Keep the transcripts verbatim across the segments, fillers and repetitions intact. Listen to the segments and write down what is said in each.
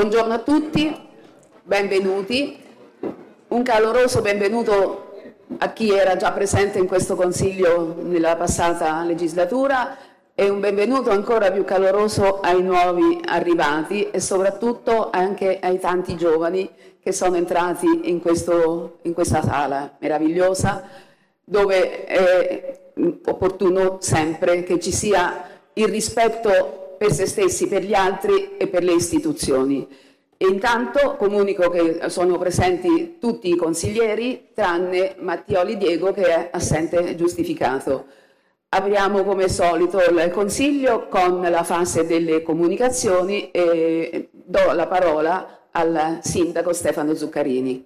Buongiorno a tutti, benvenuti. Un caloroso benvenuto a chi era già presente in questo Consiglio nella passata legislatura e un benvenuto ancora più caloroso ai nuovi arrivati e soprattutto anche ai tanti giovani che sono entrati in, questo, in questa sala meravigliosa, dove è opportuno sempre che ci sia il rispetto per se stessi, per gli altri e per le istituzioni. E intanto comunico che sono presenti tutti i consiglieri, tranne Mattioli Diego che è assente giustificato. Apriamo come solito il Consiglio con la fase delle comunicazioni e do la parola al Sindaco Stefano Zuccarini.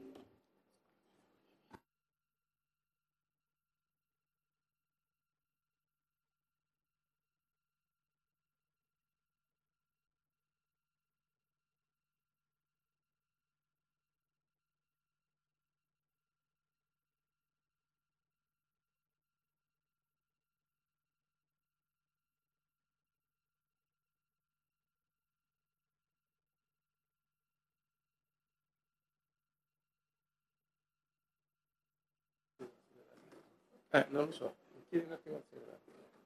Eh, non lo so, chiedi un attimo al segretario.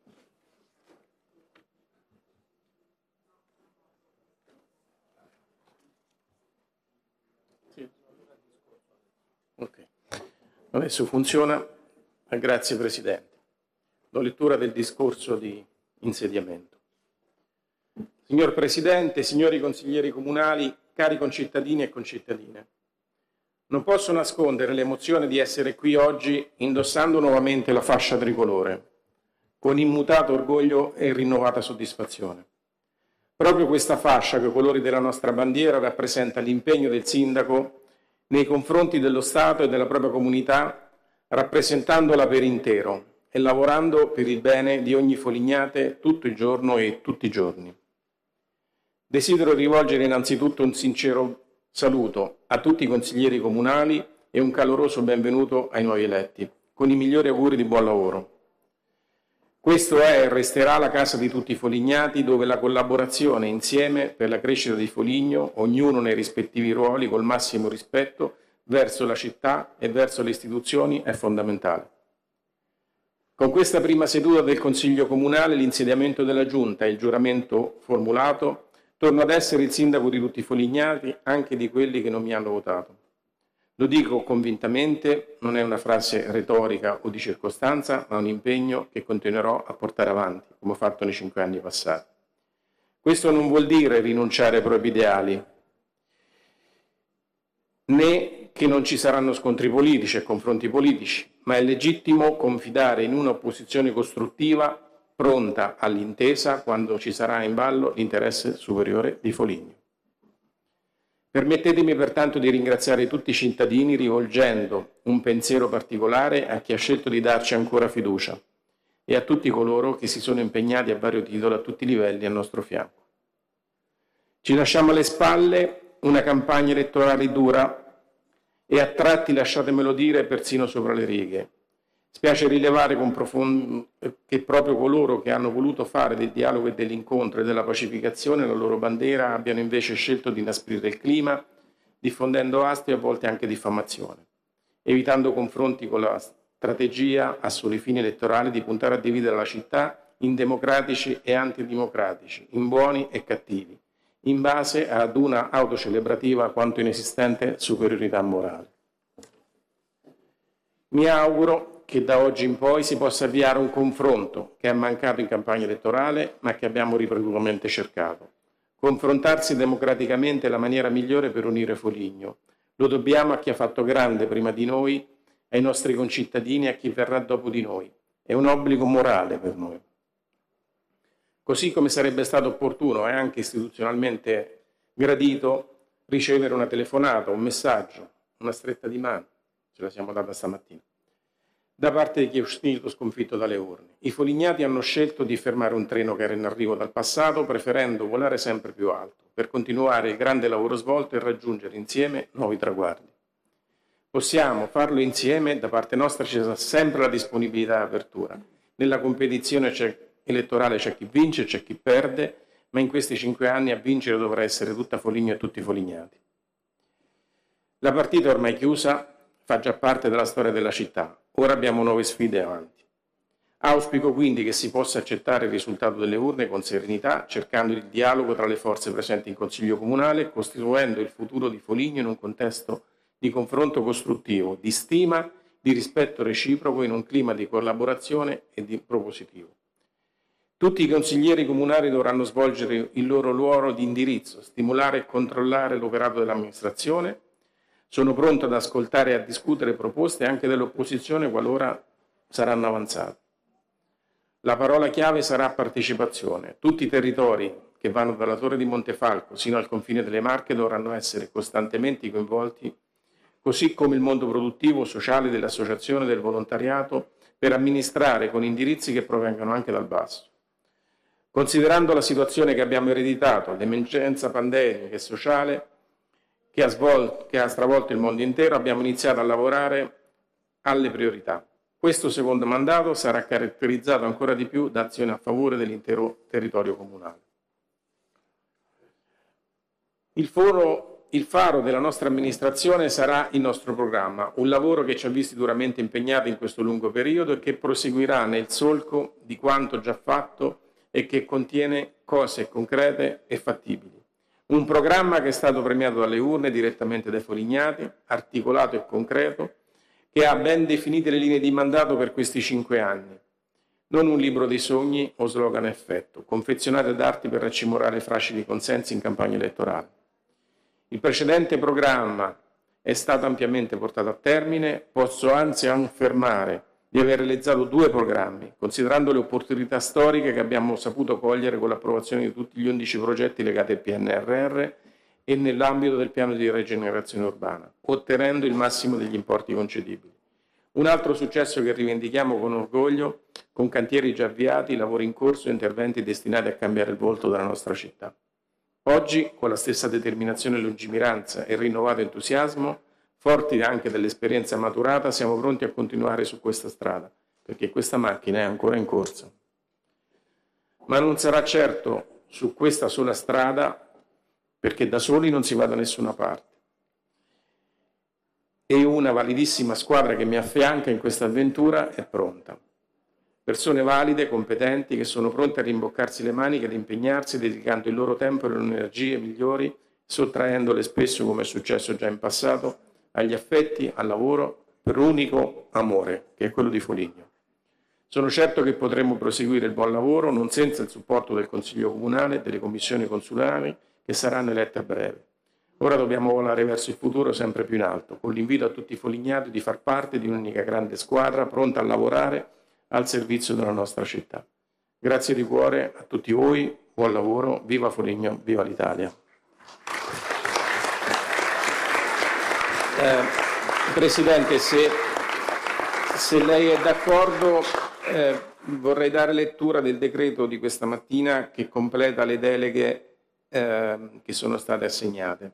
Sì. Ok. Adesso funziona. Grazie Presidente. Do lettura del discorso di insediamento. Signor Presidente, signori consiglieri comunali, cari concittadini e concittadine, non posso nascondere l'emozione di essere qui oggi indossando nuovamente la fascia tricolore, con immutato orgoglio e rinnovata soddisfazione. Proprio questa fascia, coi colori della nostra bandiera, rappresenta l'impegno del Sindaco nei confronti dello Stato e della propria comunità, rappresentandola per intero e lavorando per il bene di ogni Folignate tutto il giorno e tutti i giorni. Desidero rivolgere innanzitutto un sincero saluto a tutti i consiglieri comunali e un caloroso benvenuto ai nuovi eletti, con i migliori auguri di buon lavoro. Questo è e resterà la casa di tutti i folignati, dove la collaborazione insieme per la crescita di Foligno, ognuno nei rispettivi ruoli col massimo rispetto verso la città e verso le istituzioni, è fondamentale. Con questa prima seduta del Consiglio Comunale, l'insediamento della Giunta e il giuramento formulato, torno ad essere il sindaco di tutti i folignati, anche di quelli che non mi hanno votato. Lo dico convintamente, non è una frase retorica o di circostanza, ma un impegno che continuerò a portare avanti, come ho fatto nei cinque anni passati. Questo non vuol dire rinunciare ai propri ideali, né che non ci saranno scontri politici e confronti politici, ma è legittimo confidare in un'opposizione costruttiva pronta all'intesa quando ci sarà in ballo l'interesse superiore di Foligno. Permettetemi pertanto di ringraziare tutti i cittadini rivolgendo un pensiero particolare a chi ha scelto di darci ancora fiducia e a tutti coloro che si sono impegnati a vario titolo a tutti i livelli al nostro fianco. Ci lasciamo alle spalle una campagna elettorale dura e a tratti, lasciatemelo dire, persino sopra le righe. Spiace rilevare con profondo che proprio coloro che hanno voluto fare del dialogo e dell'incontro e della pacificazione la loro bandiera abbiano invece scelto di inasprire il clima, diffondendo astio e a volte anche diffamazione, evitando confronti con la strategia a soli fini elettorali di puntare a dividere la città in democratici e antidemocratici, in buoni e cattivi, in base ad una autocelebrativa quanto inesistente superiorità morale. Mi auguro che da oggi in poi si possa avviare un confronto che è mancato in campagna elettorale, ma che abbiamo ripetutamente cercato. Confrontarsi democraticamente è la maniera migliore per unire Foligno. Lo dobbiamo a chi ha fatto grande prima di noi, ai nostri concittadini e a chi verrà dopo di noi. È un obbligo morale per noi. Così come sarebbe stato opportuno e anche istituzionalmente gradito ricevere una telefonata, un messaggio, una stretta di mano, ce la siamo data stamattina, da parte di chi è uscito sconfitto dalle urne. I folignati hanno scelto di fermare un treno che era in arrivo dal passato, preferendo volare sempre più alto, per continuare il grande lavoro svolto e raggiungere insieme nuovi traguardi. Possiamo farlo insieme, da parte nostra ci sarà sempre la disponibilità e apertura. Nella competizione c'è, elettorale c'è chi vince, c'è chi perde, ma in questi cinque anni a vincere dovrà essere tutta Foligno e tutti i folignati. La partita ormai chiusa fa già parte della storia della città, ora abbiamo nuove sfide avanti. Auspico quindi che si possa accettare il risultato delle urne con serenità, cercando il dialogo tra le forze presenti in Consiglio Comunale e costruendo il futuro di Foligno in un contesto di confronto costruttivo, di stima, di rispetto reciproco, in un clima di collaborazione e di propositivo. Tutti i consiglieri comunali dovranno svolgere il loro ruolo di indirizzo, stimolare e controllare l'operato dell'amministrazione. Sono pronto ad ascoltare e a discutere proposte anche dell'opposizione qualora saranno avanzate. La parola chiave sarà partecipazione. Tutti i territori che vanno dalla Torre di Montefalco sino al confine delle Marche dovranno essere costantemente coinvolti, così come il mondo produttivo, sociale, dell'associazione, del volontariato, per amministrare con indirizzi che provengano anche dal basso. Considerando la situazione che abbiamo ereditato, l'emergenza pandemica e sociale che ha, svolto, che ha stravolto il mondo intero, abbiamo iniziato a lavorare alle priorità. Questo secondo mandato sarà caratterizzato ancora di più da azioni a favore dell'intero territorio comunale. Il, foro, il faro della nostra amministrazione sarà il nostro programma, un lavoro che ci ha visti duramente impegnati in questo lungo periodo e che proseguirà nel solco di quanto già fatto e che contiene cose concrete e fattibili. Un programma che è stato premiato dalle urne direttamente dai folignati, articolato e concreto, che ha ben definite le linee di mandato per questi cinque anni. Non un libro dei sogni o slogan a effetto, confezionati ad arti per raccimolare facili consensi in campagna elettorale. Il precedente programma è stato ampiamente portato a termine, posso anzi affermare di aver realizzato due programmi, considerando le opportunità storiche che abbiamo saputo cogliere con l'approvazione di tutti gli undici progetti legati al P N R R e nell'ambito del piano di rigenerazione urbana, ottenendo il massimo degli importi concedibili. Un altro successo che rivendichiamo con orgoglio, con cantieri già avviati, lavori in corso e interventi destinati a cambiare il volto della nostra città. Oggi, con la stessa determinazione e lungimiranza e rinnovato entusiasmo, forti anche dell'esperienza maturata, siamo pronti a continuare su questa strada, perché questa macchina è ancora in corsa. Ma non sarà certo su questa sola strada, perché da soli non si va da nessuna parte. E una validissima squadra che mi affianca in questa avventura è pronta. Persone valide, competenti, che sono pronte a rimboccarsi le maniche ed impegnarsi, dedicando il loro tempo e le energie migliori, sottraendole spesso, come è successo già in passato, agli affetti, al lavoro, per un unico amore, che è quello di Foligno. Sono certo che potremo proseguire il buon lavoro, non senza il supporto del Consiglio Comunale e delle commissioni consulari, che saranno elette a breve. Ora dobbiamo volare verso il futuro sempre più in alto, con l'invito a tutti i folignati di far parte di un'unica grande squadra pronta a lavorare al servizio della nostra città. Grazie di cuore a tutti voi, buon lavoro, viva Foligno, viva l'Italia. Eh, Presidente, se, se lei è d'accordo, eh, vorrei dare lettura del decreto di questa mattina che completa le deleghe eh, che sono state assegnate.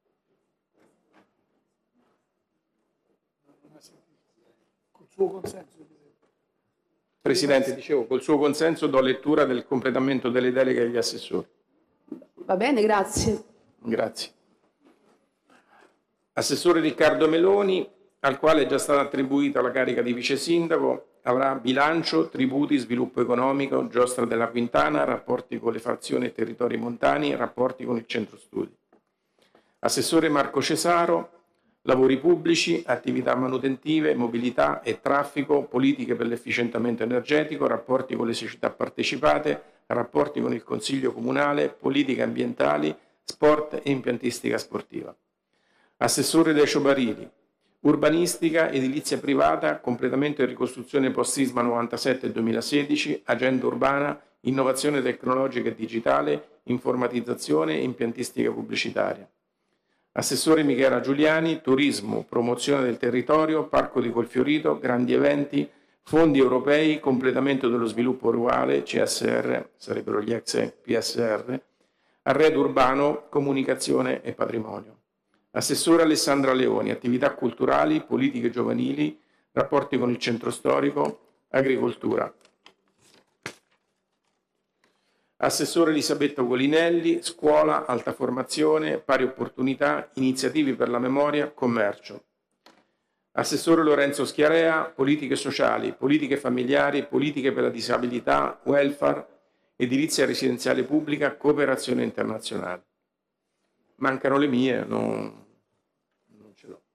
Col suo consenso. Presidente, dicevo, col suo consenso do lettura del completamento delle deleghe agli assessori. Va bene, grazie. Grazie. Assessore Riccardo Meloni, al quale è già stata attribuita la carica di vice sindaco, avrà bilancio, tributi, sviluppo economico, giostra della Quintana, rapporti con le frazioni e territori montani, rapporti con il centro studi. Assessore Marco Cesaro, lavori pubblici, attività manutentive, mobilità e traffico, politiche per l'efficientamento energetico, rapporti con le società partecipate, rapporti con il Consiglio Comunale, politiche ambientali, sport e impiantistica sportiva. Assessore Decio Barili, urbanistica, edilizia privata, completamento e ricostruzione post-sisma novantasette e duemilasedici, agenda urbana, innovazione tecnologica e digitale, informatizzazione e impiantistica pubblicitaria. Assessore Michela Giuliani, turismo, promozione del territorio, parco di Colfiorito, grandi eventi, fondi europei, completamento dello sviluppo rurale, C S R, sarebbero gli ex P S R, arredo urbano, comunicazione e patrimonio. Assessore Alessandra Leoni, attività culturali, politiche giovanili, rapporti con il centro storico, agricoltura. Assessore Elisabetta Golinelli, scuola, alta formazione, pari opportunità, iniziative per la memoria, commercio. Assessore Lorenzo Schiarea, politiche sociali, politiche familiari, politiche per la disabilità, welfare, edilizia residenziale pubblica, cooperazione internazionale. Mancano le mie, non, non ce l'ho.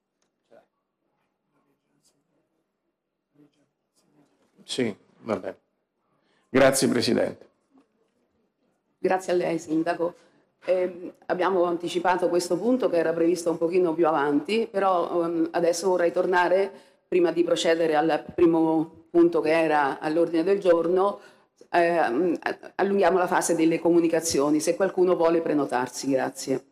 Sì, va bene. Grazie Presidente. Grazie a lei, Sindaco. Eh, abbiamo anticipato questo punto che era previsto un pochino più avanti, però um, adesso vorrei tornare, prima di procedere al primo punto che era all'ordine del giorno, eh, allunghiamo la fase delle comunicazioni, se qualcuno vuole prenotarsi. Grazie.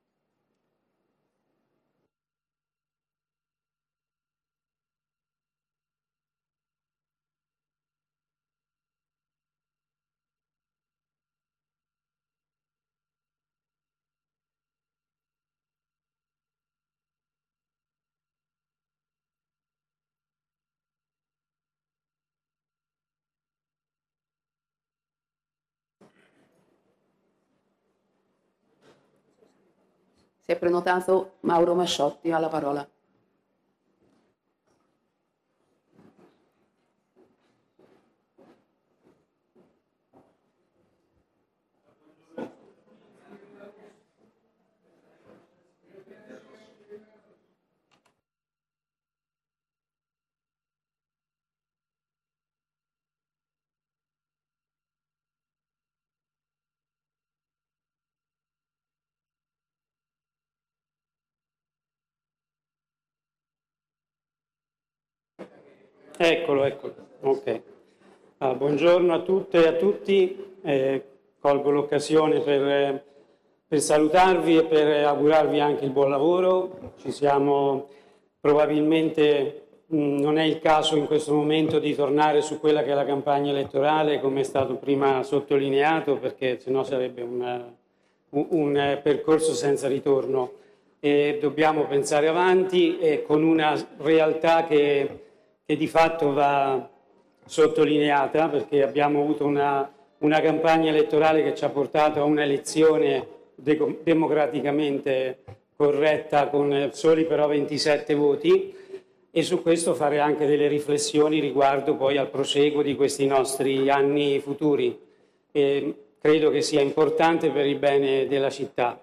Si è prenotato Mauro Masciotti, ha la parola. Eccolo, eccolo. Ok. Ah, buongiorno a tutte e a tutti. Eh, colgo l'occasione per, per salutarvi e per augurarvi anche il buon lavoro. Ci siamo probabilmente, mh, non è il caso in questo momento di tornare su quella che è la campagna elettorale, come è stato prima sottolineato, perché sennò sarebbe un, un, un percorso senza ritorno. E dobbiamo pensare avanti e con una realtà che che di fatto va sottolineata, perché abbiamo avuto una, una campagna elettorale che ci ha portato a una elezione de- democraticamente corretta con soli però ventisette voti, e su questo fare anche delle riflessioni riguardo poi al proseguo di questi nostri anni futuri. E credo che sia importante per il bene della città.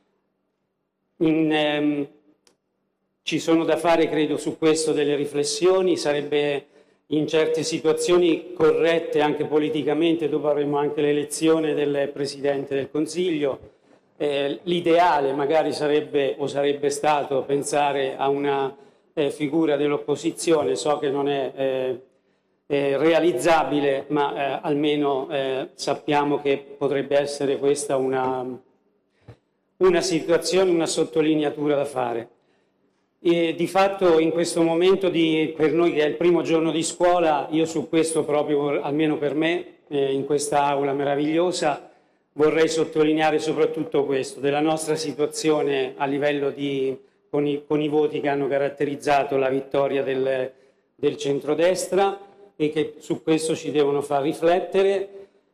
In, ehm, Ci sono da fare, credo, su questo delle riflessioni. Sarebbe in certe situazioni corrette anche politicamente, dopo avremo anche l'elezione del Presidente del Consiglio. Eh, l'ideale magari sarebbe o sarebbe stato pensare a una eh, figura dell'opposizione. So che non è eh, eh, realizzabile, ma eh, almeno eh, sappiamo che potrebbe essere questa una, una situazione, una sottolineatura da fare. E di fatto in questo momento di, per noi che è il primo giorno di scuola, io su questo proprio, almeno per me, eh, in questa aula meravigliosa, vorrei sottolineare soprattutto questo, della nostra situazione a livello di, con i, con i voti che hanno caratterizzato la vittoria del, del centrodestra, e che su questo ci devono far riflettere,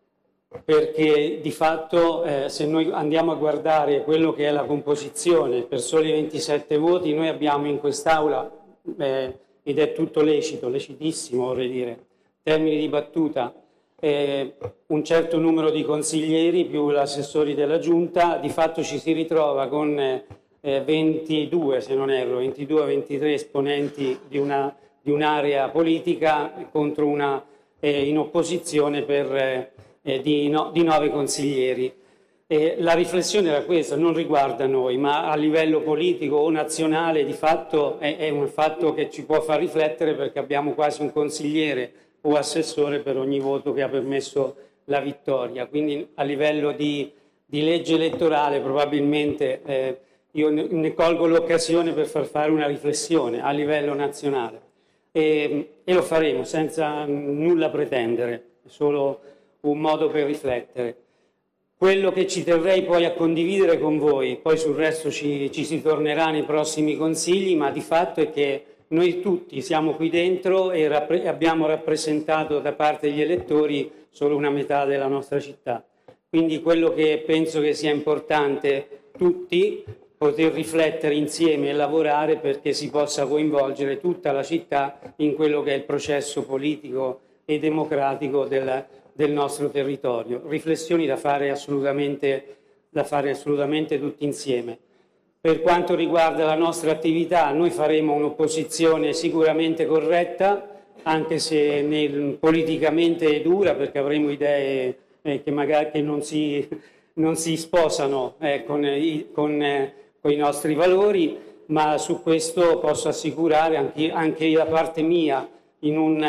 perché di fatto eh, se noi andiamo a guardare quello che è la composizione per soli ventisette voti, noi abbiamo in quest'Aula, eh, ed è tutto lecito, lecitissimo vorrei dire, termini di battuta, eh, un certo numero di consiglieri più l'assessori della Giunta, di fatto ci si ritrova con eh, ventidue, se non erro, ventidue ventitré esponenti di, una, di un'area politica contro una eh, in opposizione per... Eh, Eh, di, no, di nove consiglieri. Eh, la riflessione era questa, non riguarda noi, ma a livello politico o nazionale di fatto è, è un fatto che ci può far riflettere, perché abbiamo quasi un consigliere o assessore per ogni voto che ha permesso la vittoria. Quindi a livello di, di legge elettorale probabilmente eh, io ne, ne colgo l'occasione per far fare una riflessione a livello nazionale e, e lo faremo senza nulla pretendere, solo un modo per riflettere. Quello che ci terrei poi a condividere con voi, poi sul resto ci, ci si tornerà nei prossimi consigli, ma di fatto è che noi tutti siamo qui dentro e rappre- abbiamo rappresentato da parte degli elettori solo una metà della nostra città. Quindi quello che penso che sia importante tutti, poter riflettere insieme e lavorare perché si possa coinvolgere tutta la città in quello che è il processo politico e democratico del, del nostro territorio. Riflessioni da fare assolutamente, da fare assolutamente tutti insieme. Per quanto riguarda la nostra attività, noi faremo un'opposizione sicuramente corretta, anche se nel, politicamente dura, perché avremo idee eh, che magari che non, si, non si sposano eh, con, i, con, eh, con i nostri valori, ma su questo posso assicurare anche, anche da parte mia, in un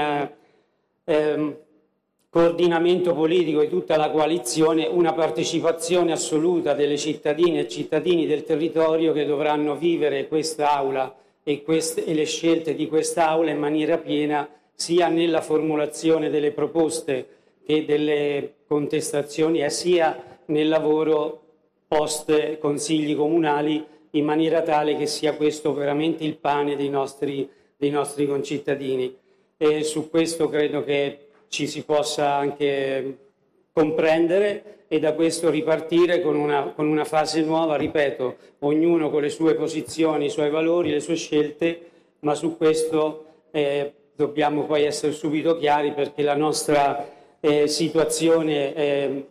eh, coordinamento politico di tutta la coalizione, una partecipazione assoluta delle cittadine e cittadini del territorio che dovranno vivere quest'Aula e, queste, e le scelte di quest'Aula in maniera piena, sia nella formulazione delle proposte che delle contestazioni, e sia nel lavoro post consigli comunali, in maniera tale che sia questo veramente il pane dei nostri, dei nostri concittadini. E su questo credo che ci si possa anche comprendere e da questo ripartire con una, con una fase nuova, ripeto, ognuno con le sue posizioni, i suoi valori, le sue scelte, ma su questo eh, dobbiamo poi essere subito chiari, perché la nostra eh, situazione eh,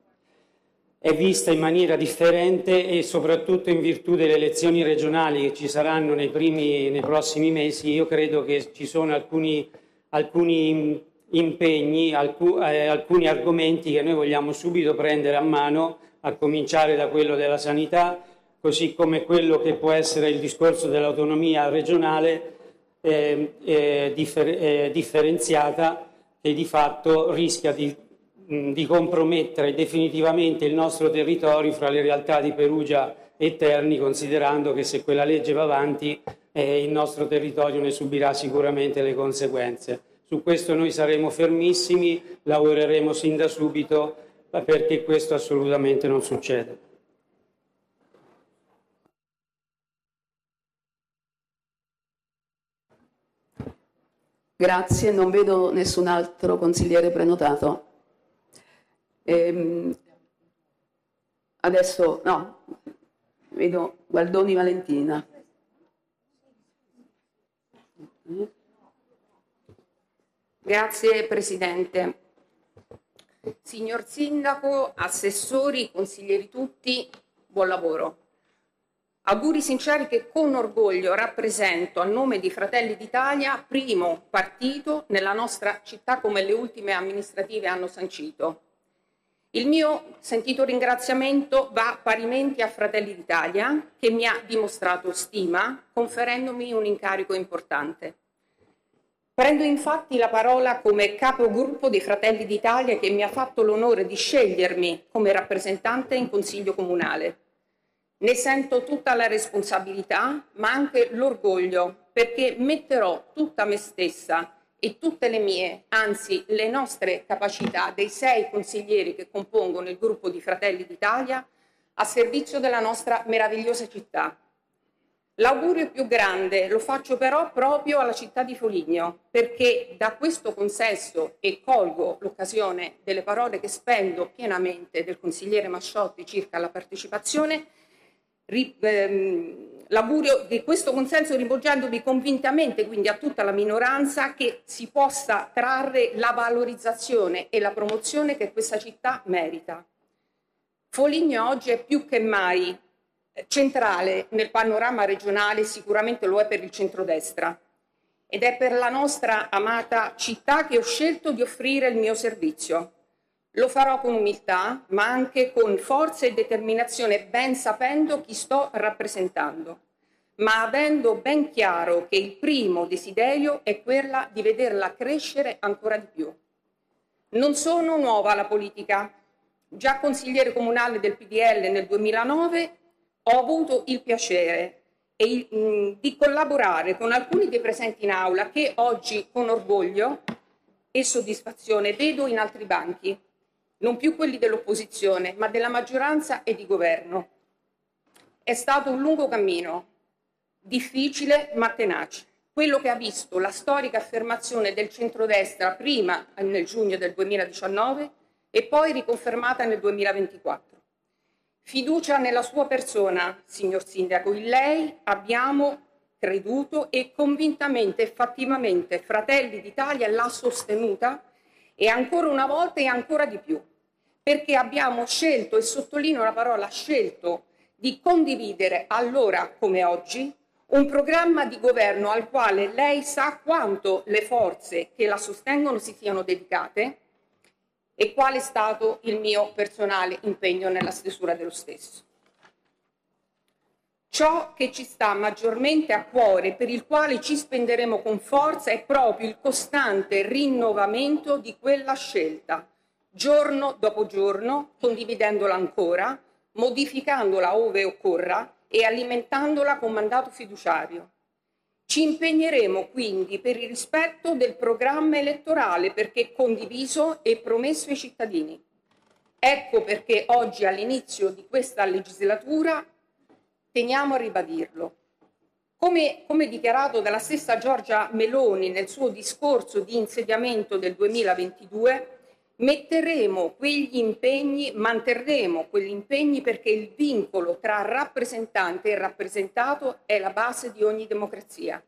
è vista in maniera differente, e soprattutto in virtù delle elezioni regionali che ci saranno nei, primi, nei prossimi mesi. Io credo che ci sono alcuni, alcuni impegni, alc- eh, alcuni argomenti che noi vogliamo subito prendere a mano, a cominciare da quello della sanità, così come quello che può essere il discorso dell'autonomia regionale eh, eh, differ- eh, differenziata, che di fatto rischia di, mh, di compromettere definitivamente il nostro territorio fra le realtà di Perugia e Terni, considerando che se quella legge va avanti eh, il nostro territorio ne subirà sicuramente le conseguenze. Su questo noi saremo fermissimi, lavoreremo sin da subito perché questo assolutamente non succede. Grazie, non vedo nessun altro consigliere prenotato. Ehm, adesso, no, vedo Gualdoni Valentina. Grazie Presidente. Signor Sindaco, assessori, consiglieri tutti, buon lavoro. Auguri sinceri che con orgoglio rappresento a nome di Fratelli d'Italia, primo partito nella nostra città, come le ultime amministrative hanno sancito. Il mio sentito ringraziamento va parimenti a Fratelli d'Italia, che mi ha dimostrato stima conferendomi un incarico importante. Prendo infatti la parola come capogruppo dei Fratelli d'Italia, che mi ha fatto l'onore di scegliermi come rappresentante in Consiglio Comunale. Ne sento tutta la responsabilità, ma anche l'orgoglio, perché metterò tutta me stessa e tutte le mie, anzi le nostre capacità dei sei consiglieri che compongono il gruppo di Fratelli d'Italia a servizio della nostra meravigliosa città. L'augurio più grande lo faccio però proprio alla città di Foligno, perché da questo consesso, e colgo l'occasione delle parole che spendo pienamente del consigliere Masciotti circa la partecipazione, ehm, l'augurio di questo consenso rivolgendomi convintamente quindi a tutta la minoranza, che si possa trarre la valorizzazione e la promozione che questa città merita. Foligno oggi è più che mai centrale nel panorama regionale, sicuramente lo è per il centrodestra, ed è per la nostra amata città che ho scelto di offrire il mio servizio. Lo farò con umiltà, ma anche con forza e determinazione, ben sapendo chi sto rappresentando, ma avendo ben chiaro che il primo desiderio è quella di vederla crescere ancora di più. Non sono nuova alla politica. Già consigliere comunale del P D L nel duemilanove, ho avuto il piacere e, mh, di collaborare con alcuni dei presenti in aula che oggi con orgoglio e soddisfazione vedo in altri banchi, non più quelli dell'opposizione, ma della maggioranza e di governo. È stato un lungo cammino, difficile ma tenace, quello che ha visto la storica affermazione del centrodestra prima nel giugno del duemiladiciannove e poi riconfermata nel duemilaventiquattro. Fiducia nella sua persona, signor Sindaco. In lei abbiamo creduto e convintamente e fattivamente Fratelli d'Italia l'ha sostenuta, e ancora una volta e ancora di più, perché abbiamo scelto, e sottolineo la parola scelto, di condividere allora come oggi un programma di governo al quale lei sa quanto le forze che la sostengono si siano dedicate e qual è stato il mio personale impegno nella stesura dello stesso. Ciò che ci sta maggiormente a cuore, per il quale ci spenderemo con forza, è proprio il costante rinnovamento di quella scelta, giorno dopo giorno, condividendola ancora, modificandola ove occorra e alimentandola con mandato fiduciario. Ci impegneremo quindi per il rispetto del programma elettorale, perché condiviso e promesso ai cittadini. Ecco perché oggi, all'inizio di questa legislatura, teniamo a ribadirlo. Come, come dichiarato dalla stessa Giorgia Meloni nel suo discorso di insediamento del duemilaventidue, metteremo quegli impegni, manterremo quegli impegni, perché il vincolo tra rappresentante e rappresentato è la base di ogni democrazia.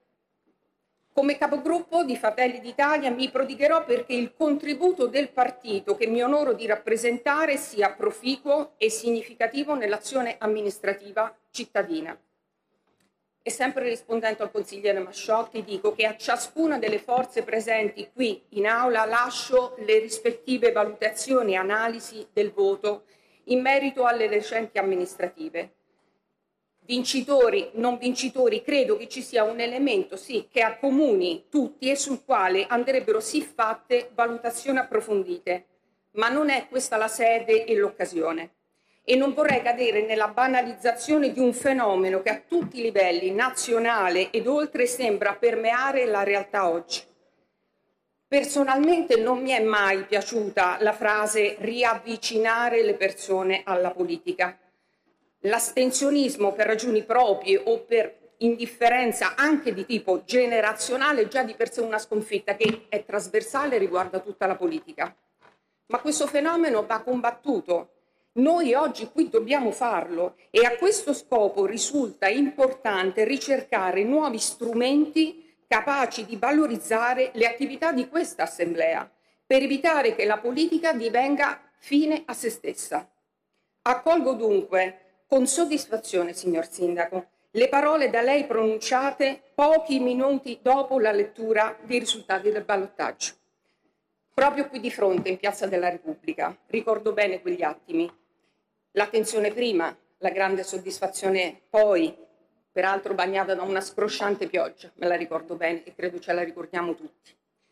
Come capogruppo di Fratelli d'Italia mi prodigherò perché il contributo del partito che mi onoro di rappresentare sia proficuo e significativo nell'azione amministrativa cittadina. E sempre rispondendo al consigliere Masciotti, dico che a ciascuna delle forze presenti qui in aula lascio le rispettive valutazioni e analisi del voto in merito alle recenti amministrative. Vincitori, non vincitori, credo che ci sia un elemento, sì, che accomuni tutti e sul quale andrebbero sì fatte valutazioni approfondite, ma non è questa la sede e l'occasione. E non vorrei cadere nella banalizzazione di un fenomeno che a tutti i livelli, nazionale ed oltre, sembra permeare la realtà oggi. Personalmente non mi è mai piaciuta la frase riavvicinare le persone alla politica. L'astensionismo per ragioni proprie o per indifferenza anche di tipo generazionale è già di per sé una sconfitta che è trasversale e riguarda tutta la politica. Ma questo fenomeno va combattuto. Noi oggi qui dobbiamo farlo e a questo scopo risulta importante ricercare nuovi strumenti capaci di valorizzare le attività di questa Assemblea per evitare che la politica divenga fine a se stessa. Accolgo dunque con soddisfazione, signor Sindaco, le parole da lei pronunciate pochi minuti dopo la lettura dei risultati del ballottaggio. Proprio qui di fronte, in Piazza della Repubblica, ricordo bene quegli attimi. La tensione prima, la grande soddisfazione poi, peraltro bagnata da una scrosciante pioggia, me la ricordo bene e credo ce la ricordiamo tutti.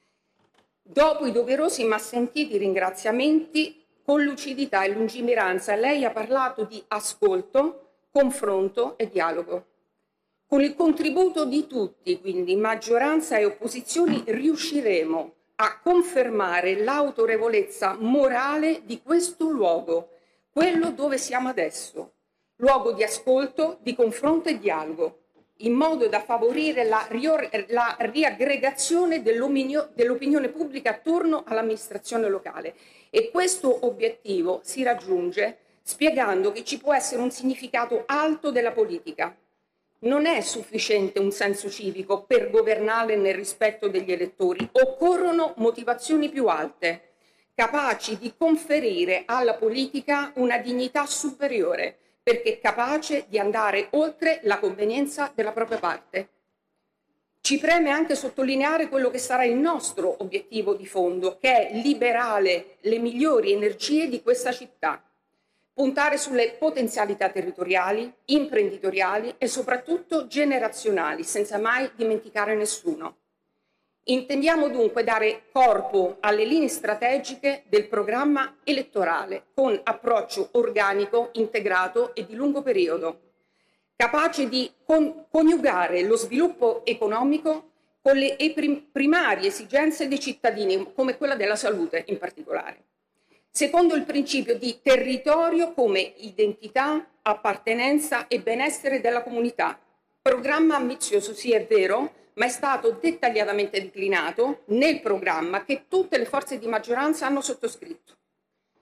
Dopo i doverosi ma sentiti ringraziamenti, con lucidità e lungimiranza lei ha parlato di ascolto, confronto e dialogo. Con il contributo di tutti, quindi maggioranza e opposizioni, riusciremo a confermare l'autorevolezza morale di questo luogo, quello dove siamo adesso, luogo di ascolto, di confronto e dialogo, in modo da favorire la, la riaggregazione dell'opinione pubblica attorno all'amministrazione locale. E questo obiettivo si raggiunge spiegando che ci può essere un significato alto della politica. Non è sufficiente un senso civico per governare nel rispetto degli elettori, occorrono motivazioni più alte, capaci di conferire alla politica una dignità superiore, perché capace di andare oltre la convenienza della propria parte. Ci preme anche sottolineare quello che sarà il nostro obiettivo di fondo, che è liberare le migliori energie di questa città, puntare sulle potenzialità territoriali, imprenditoriali e soprattutto generazionali, senza mai dimenticare nessuno. Intendiamo dunque dare corpo alle linee strategiche del programma elettorale con approccio organico, integrato e di lungo periodo, capace di con- coniugare lo sviluppo economico con le primarie esigenze dei cittadini, come quella della salute in particolare, secondo il principio di territorio come identità, appartenenza e benessere della comunità. Programma ambizioso, sì è vero, ma è stato dettagliatamente declinato nel programma che tutte le forze di maggioranza hanno sottoscritto.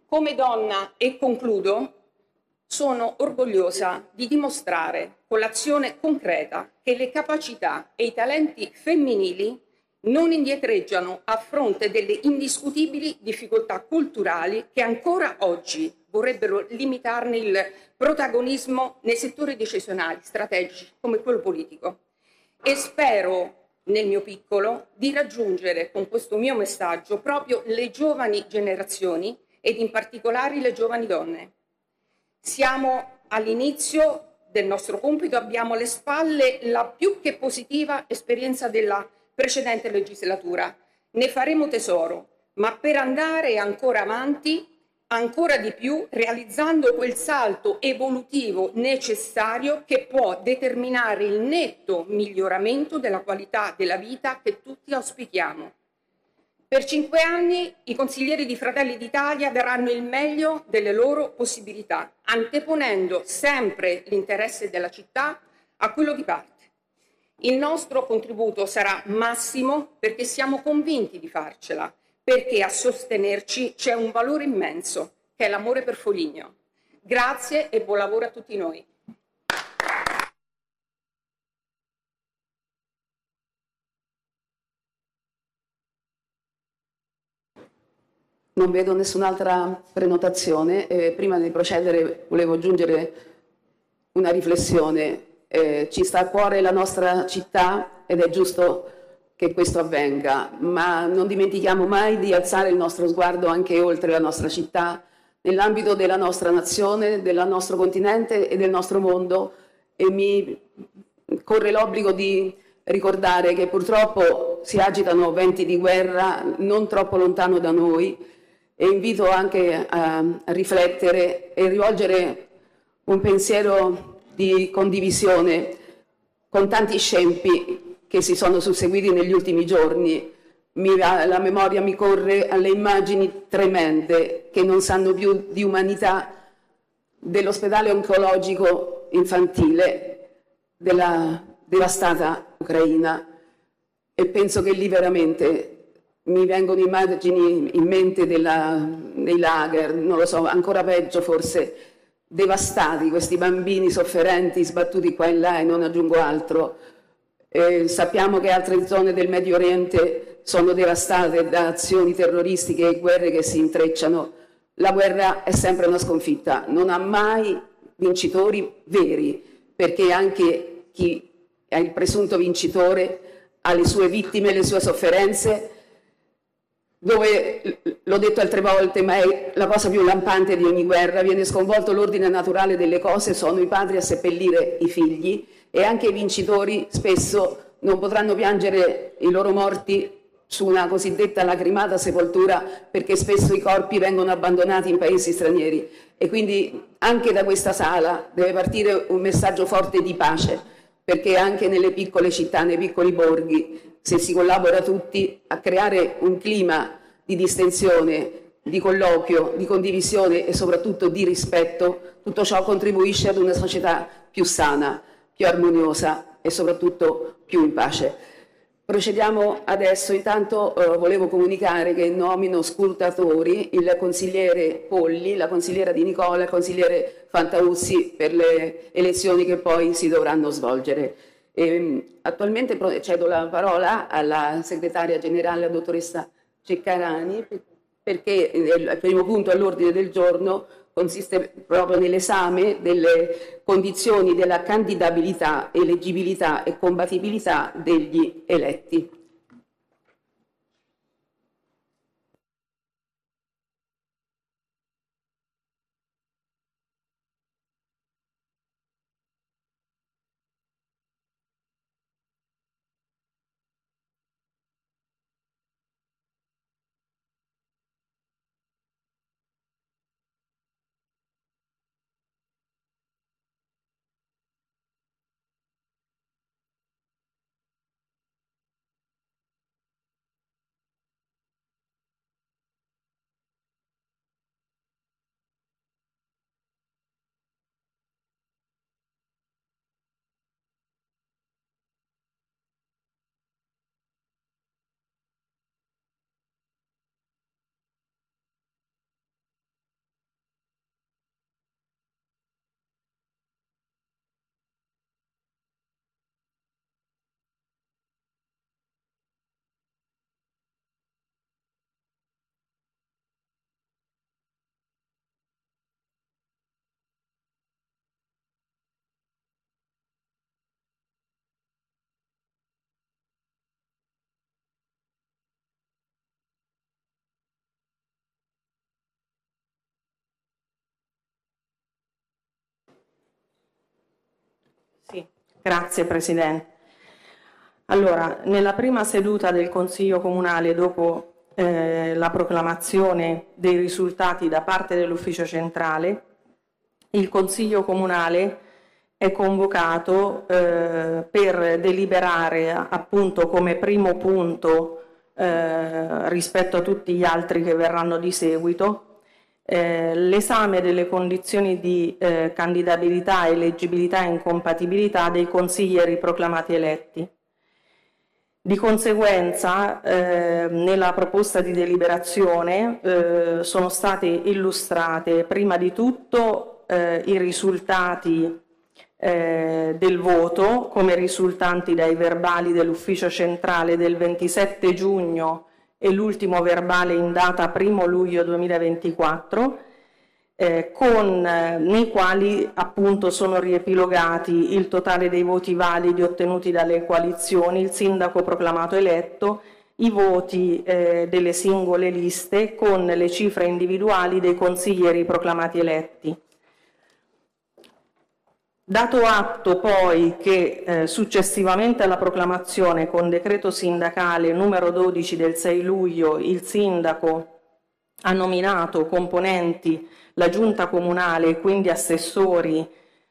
Come donna, e concludo, sono orgogliosa di dimostrare con l'azione concreta che le capacità e i talenti femminili non indietreggiano a fronte delle indiscutibili difficoltà culturali che ancora oggi vorrebbero limitarne il protagonismo nei settori decisionali, strategici, come quello politico. E spero, nel mio piccolo, di raggiungere con questo mio messaggio proprio le giovani generazioni ed in particolare le giovani donne. Siamo all'inizio del nostro compito, abbiamo alle spalle la più che positiva esperienza della precedente legislatura. Ne faremo tesoro, ma per andare ancora avanti, ancora di più, realizzando quel salto evolutivo necessario che può determinare il netto miglioramento della qualità della vita che tutti auspichiamo. Per cinque anni i consiglieri di Fratelli d'Italia daranno il meglio delle loro possibilità, anteponendo sempre l'interesse della città a quello di parte. Il nostro contributo sarà massimo perché siamo convinti di farcela, perché a sostenerci c'è un valore immenso, che è l'amore per Foligno. Grazie e buon lavoro a tutti noi. Non vedo nessun'altra prenotazione. Eh, prima di procedere volevo aggiungere una riflessione. Eh, ci sta a cuore la nostra città ed è giusto che questo avvenga, ma non dimentichiamo mai di alzare il nostro sguardo anche oltre la nostra città, nell'ambito della nostra nazione, del nostro continente e del nostro mondo, e mi corre l'obbligo di ricordare che purtroppo si agitano venti di guerra non troppo lontano da noi, e invito anche a riflettere e rivolgere un pensiero di condivisione con tanti scempi che si sono susseguiti negli ultimi giorni. Mi, la memoria mi corre alle immagini tremende che non sanno più di umanità dell'ospedale oncologico infantile della devastata Ucraina, e penso che lì veramente mi vengono immagini in mente della, dei lager, non lo so, ancora peggio forse, devastati, questi bambini sofferenti, sbattuti qua e là, e non aggiungo altro. Eh, sappiamo che altre zone del Medio Oriente sono devastate da azioni terroristiche e guerre che si intrecciano. La guerra è sempre una sconfitta, non ha mai vincitori veri, perché anche chi è il presunto vincitore ha le sue vittime, le sue sofferenze, dove, l'ho detto altre volte, ma è la cosa più lampante di ogni guerra, viene sconvolto l'ordine naturale delle cose, sono i padri a seppellire i figli, e anche i vincitori spesso non potranno piangere i loro morti su una cosiddetta lacrimata sepoltura, perché spesso i corpi vengono abbandonati in paesi stranieri. E quindi anche da questa sala deve partire un messaggio forte di pace, perché anche nelle piccole città, nei piccoli borghi, se si collabora tutti a creare un clima di distensione, di colloquio, di condivisione e soprattutto di rispetto, tutto ciò contribuisce ad una società più sana, più armoniosa e soprattutto più in pace. Procediamo adesso. Intanto eh, volevo comunicare che nomino scrutatori il consigliere Polli, la consigliera Di Nicola e il consigliere Fantauzzi per le elezioni che poi si dovranno svolgere. E, attualmente cedo la parola alla segretaria generale, la dottoressa Ceccarani, perché il primo punto all'ordine del giorno consiste proprio nell'esame delle condizioni della candidabilità, eleggibilità e compatibilità degli eletti. Sì, grazie Presidente. Allora, nella prima seduta del Consiglio Comunale, dopo eh, la proclamazione dei risultati da parte dell'Ufficio Centrale, il Consiglio Comunale è convocato eh, per deliberare appunto come primo punto eh, rispetto a tutti gli altri che verranno di seguito eh, l'esame delle condizioni di eh, candidabilità, eleggibilità e incompatibilità dei consiglieri proclamati eletti. Di conseguenza, eh, nella proposta di deliberazione eh, sono state illustrate prima di tutto eh, i risultati eh, del voto come risultanti dai verbali dell'Ufficio Centrale del ventisette giugno e l'ultimo verbale in data primo luglio duemilaventiquattro, eh, con, eh, nei quali appunto sono riepilogati il totale dei voti validi ottenuti dalle coalizioni, il sindaco proclamato eletto, i voti eh, delle singole liste con le cifre individuali dei consiglieri proclamati eletti. Dato atto poi che eh, successivamente alla proclamazione con decreto sindacale numero dodici del sei luglio il sindaco ha nominato componenti la giunta comunale e quindi assessori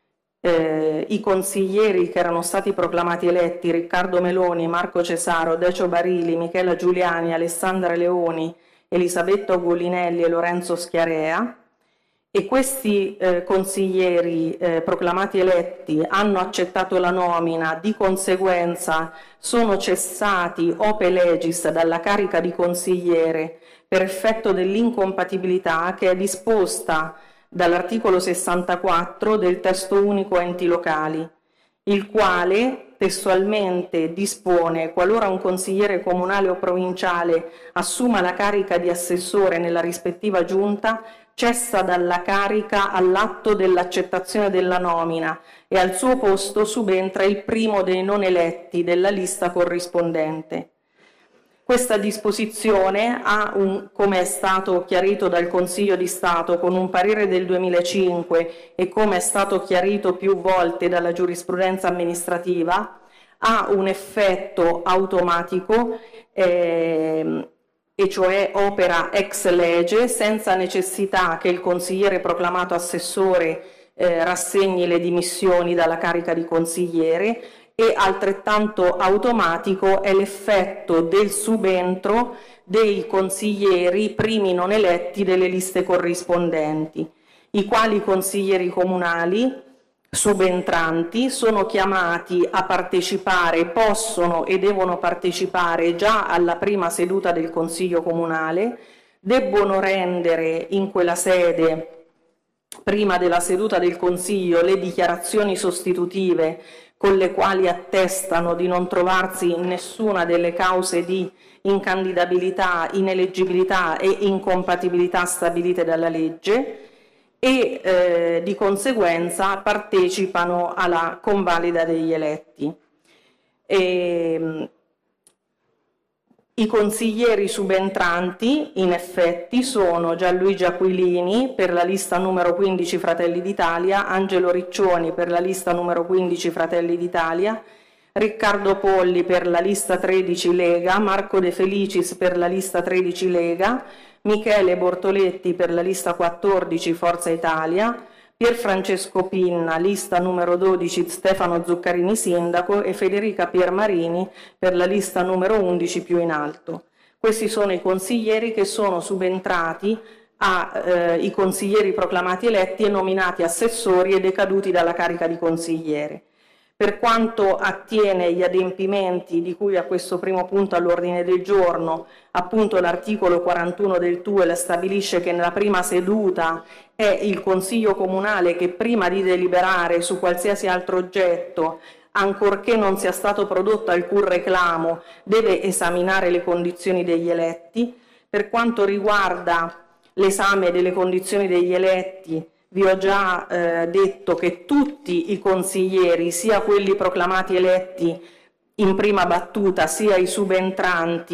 eh, i consiglieri che erano stati proclamati eletti Riccardo Meloni, Marco Cesaro, Decio Barili, Michela Giuliani, Alessandra Leoni, Elisabetta Ogolinelli e Lorenzo Schiarea, e questi eh, consiglieri eh, proclamati eletti hanno accettato la nomina, di conseguenza sono cessati ope legis dalla carica di consigliere per effetto dell'incompatibilità che è disposta dall'articolo sessantaquattro del testo unico enti locali, il quale testualmente dispone: qualora un consigliere comunale o provinciale assuma la carica di assessore nella rispettiva giunta, cessa dalla carica all'atto dell'accettazione della nomina e al suo posto subentra il primo dei non eletti della lista corrispondente. Questa disposizione ha, un, come è stato chiarito dal Consiglio di Stato con un parere del duemilacinque e come è stato chiarito più volte dalla giurisprudenza amministrativa, ha un effetto automatico eh, e cioè opera ex legge, senza necessità che il consigliere proclamato assessore eh, rassegni le dimissioni dalla carica di consigliere, e altrettanto automatico è l'effetto del subentro dei consiglieri primi non eletti delle liste corrispondenti, i quali consiglieri comunali subentranti sono chiamati a partecipare, possono e devono partecipare già alla prima seduta del Consiglio Comunale, debbono rendere in quella sede, prima della seduta del Consiglio, le dichiarazioni sostitutive con le quali attestano di non trovarsi in nessuna delle cause di incandidabilità, ineleggibilità e incompatibilità stabilite dalla legge, e eh, di conseguenza partecipano alla convalida degli eletti. E, i consiglieri subentranti in effetti sono Gianluigi Aquilini per la lista numero quindici Fratelli d'Italia, Angelo Riccioni per la lista numero quindici Fratelli d'Italia, Riccardo Polli per la lista tredici Lega, Marco De Felicis per la lista tredici Lega, Michele Bortoletti per la lista quattordici Forza Italia, Pierfrancesco Pinna, lista numero dodici Stefano Zuccarini sindaco, e Federica Piermarini per la lista numero undici più in alto. Questi sono i consiglieri che sono subentrati ai eh, consiglieri proclamati eletti e nominati assessori e decaduti dalla carica di consigliere. Per quanto attiene agli adempimenti di cui a questo primo punto all'ordine del giorno, appunto l'articolo quarantuno del T U E L stabilisce che nella prima seduta è il Consiglio Comunale che prima di deliberare su qualsiasi altro oggetto, ancorché non sia stato prodotto alcun reclamo, deve esaminare le condizioni degli eletti. Per quanto riguarda l'esame delle condizioni degli eletti, vi ho già eh, detto che tutti i consiglieri, sia quelli proclamati eletti in prima battuta, sia i subentranti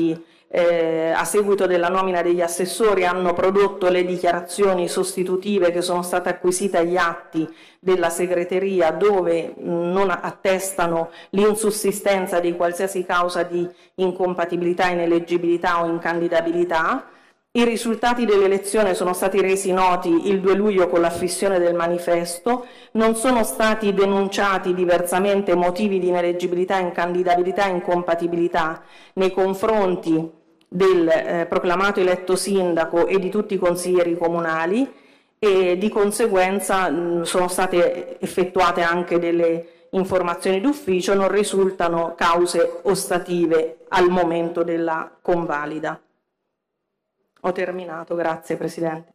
eh, a seguito della nomina degli assessori hanno prodotto le dichiarazioni sostitutive che sono state acquisite agli atti della segreteria, dove mh, non attestano l'insussistenza di qualsiasi causa di incompatibilità, ineleggibilità o incandidabilità. I risultati dell'elezione sono stati resi noti il due luglio con l'affissione del manifesto, non sono stati denunciati diversamente motivi di ineleggibilità, incandidabilità e incompatibilità nei confronti del eh, proclamato eletto sindaco e di tutti i consiglieri comunali, e di conseguenza mh, sono state effettuate anche delle informazioni d'ufficio, non risultano cause ostative al momento della convalida. Ho terminato, grazie Presidente.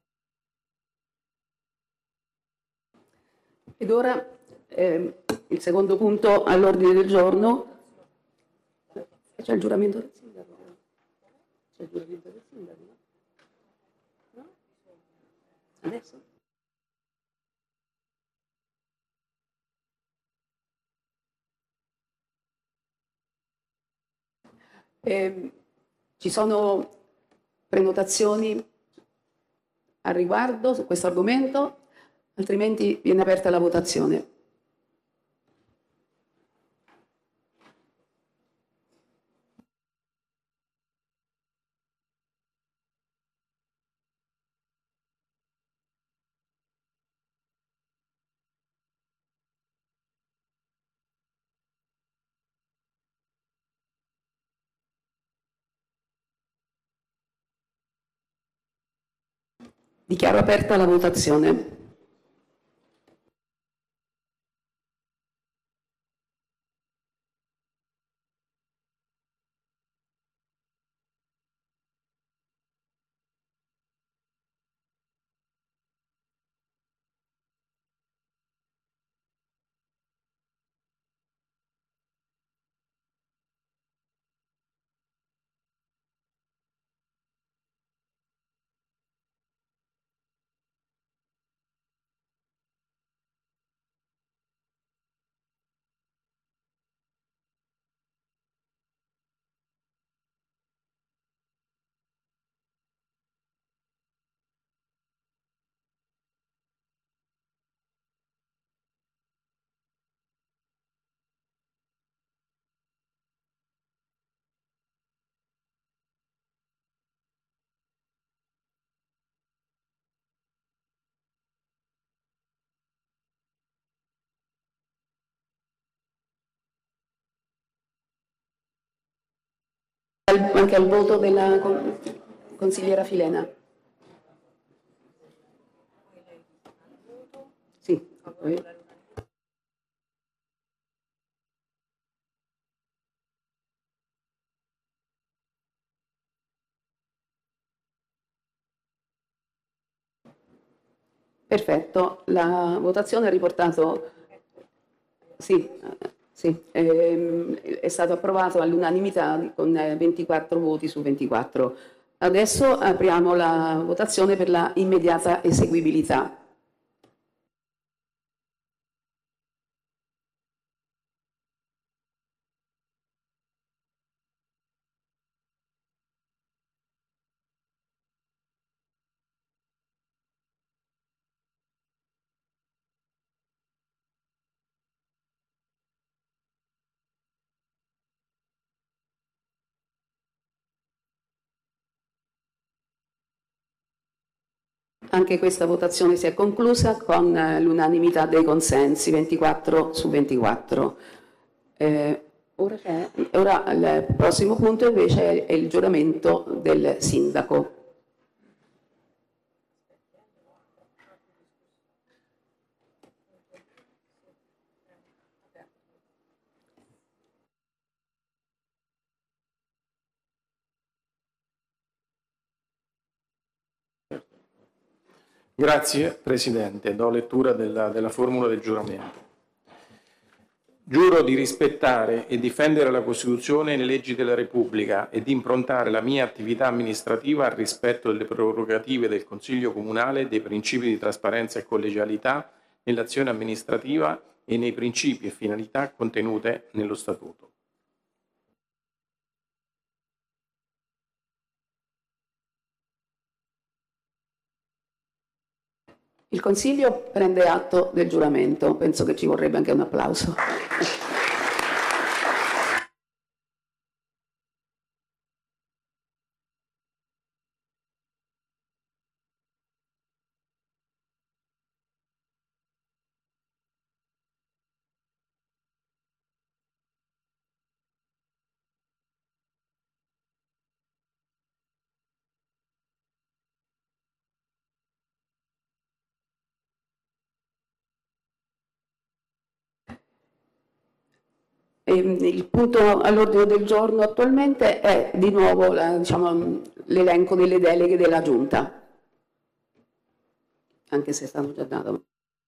Ed ora eh, il secondo punto all'ordine del giorno. C'è il giuramento del sindaco? C'è il giuramento del sindaco? No? Adesso? Eh, ci sono prenotazioni al riguardo su questo argomento, altrimenti viene aperta la votazione. Dichiaro aperta la votazione. Anche al voto della consigliera Filena. Sì. Perfetto, la votazione ha riportato, sì, sì, ehm, è stato approvato all'unanimità con ventiquattro voti su ventiquattro. Adesso apriamo la votazione per la immediata eseguibilità. Anche questa votazione si è conclusa con l'unanimità dei consensi, ventiquattro su ventiquattro. Eh, ora, ora il prossimo punto invece è il giuramento del sindaco. Grazie Presidente, do lettura della, della formula del giuramento. Giuro di rispettare e difendere la Costituzione e le leggi della Repubblica e di improntare la mia attività amministrativa al rispetto delle prerogative del Consiglio Comunale, dei principi di trasparenza e collegialità nell'azione amministrativa e nei principi e finalità contenute nello Statuto. Il Consiglio prende atto del giuramento, penso che ci vorrebbe anche un applauso. Il punto all'ordine del giorno attualmente è di nuovo la, diciamo, l'elenco delle deleghe della Giunta, anche se è stato già dato.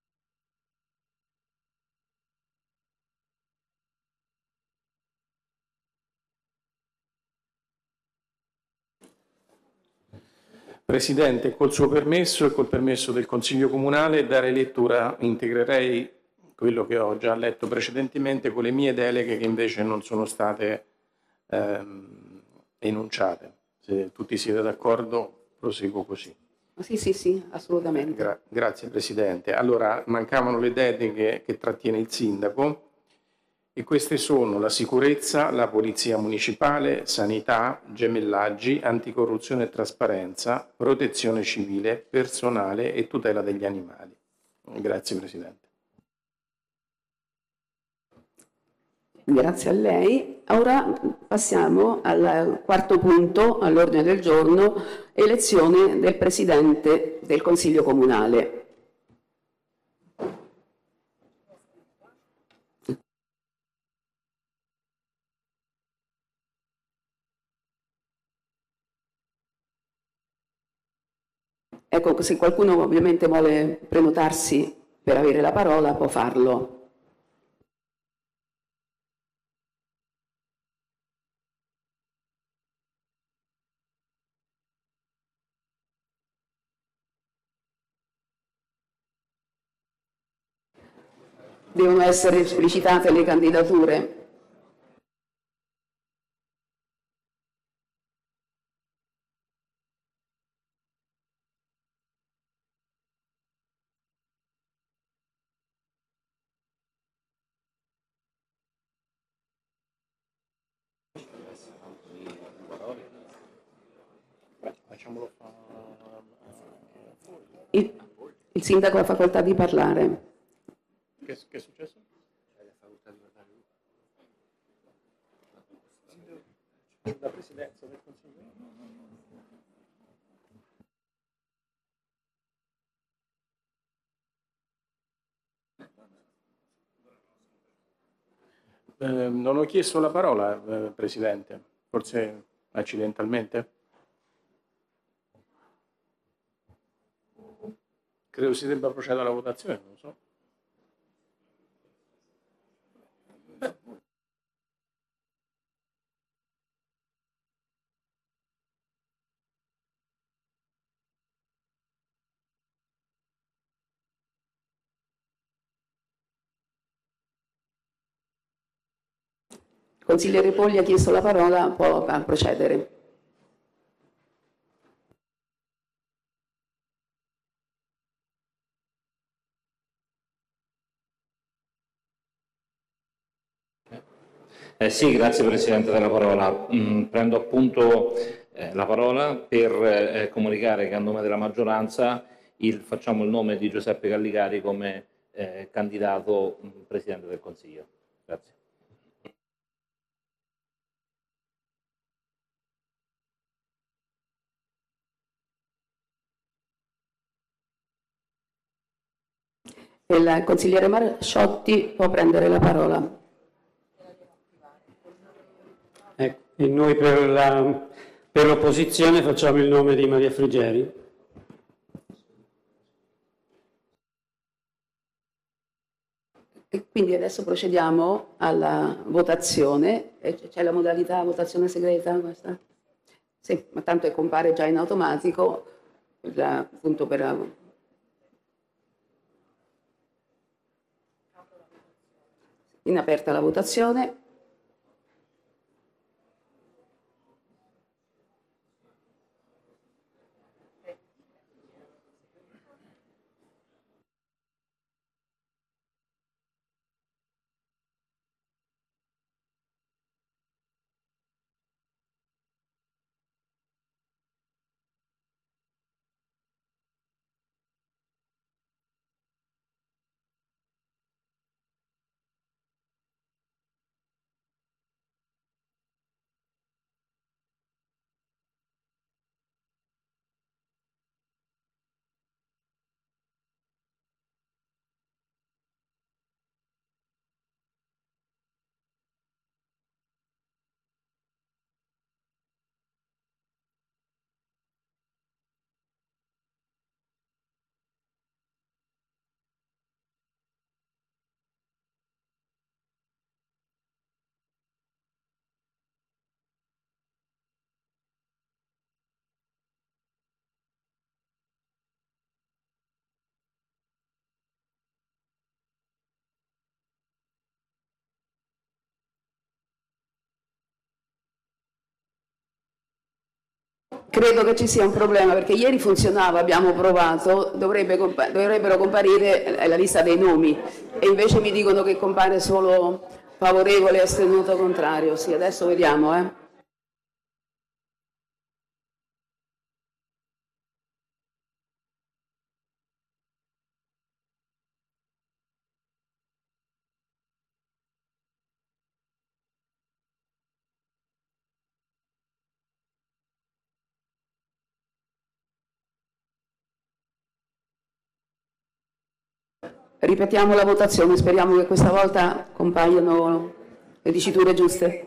Presidente, col suo permesso e col permesso del Consiglio Comunale darei lettura, integrerei quello che ho già letto precedentemente con le mie deleghe che invece non sono state ehm, enunciate. Se tutti siete d'accordo, proseguo così. Sì, sì, sì, assolutamente. Gra- grazie Presidente. Allora, mancavano le deleghe che trattiene il Sindaco e queste sono la sicurezza, la Polizia Municipale, sanità, gemellaggi, anticorruzione e trasparenza, protezione civile, personale e tutela degli animali. Grazie Presidente. Grazie a lei. Ora passiamo al quarto punto all'ordine del giorno, elezione del Presidente del Consiglio Comunale. Ecco, se qualcuno ovviamente vuole prenotarsi per avere la parola può farlo. Devono essere esplicitate le candidature. Il, il Sindaco ha facoltà di parlare. Che, che è successo? La Presidenza del Consiglio. Eh, non ho chiesto la parola, eh, Presidente, forse accidentalmente. Credo si debba procedere alla votazione, non lo so. Il consigliere Pogli ha chiesto la parola, può procedere. Eh sì, grazie Presidente della parola. Mm, prendo appunto eh, la parola per eh, comunicare che a nome della maggioranza il, facciamo il nome di Giuseppe Gallicari come eh, candidato mh, Presidente del Consiglio. Grazie. Il consigliere Marciotti può prendere la parola. Ecco, e noi per, la, per l'opposizione facciamo il nome di Maria Frigeri. E quindi adesso procediamo alla votazione. C'è la modalità votazione segreta? Questa? Sì, ma tanto compare già in automatico, già, appunto per... In aperta la votazione. Credo che ci sia un problema perché ieri funzionava, abbiamo provato, dovrebbe compa dovrebbero comparire la lista dei nomi e invece mi dicono che compare solo favorevole, astenuto, contrario. Sì, adesso vediamo. Eh. Ripetiamo la votazione, speriamo che questa volta compaiano le diciture giuste.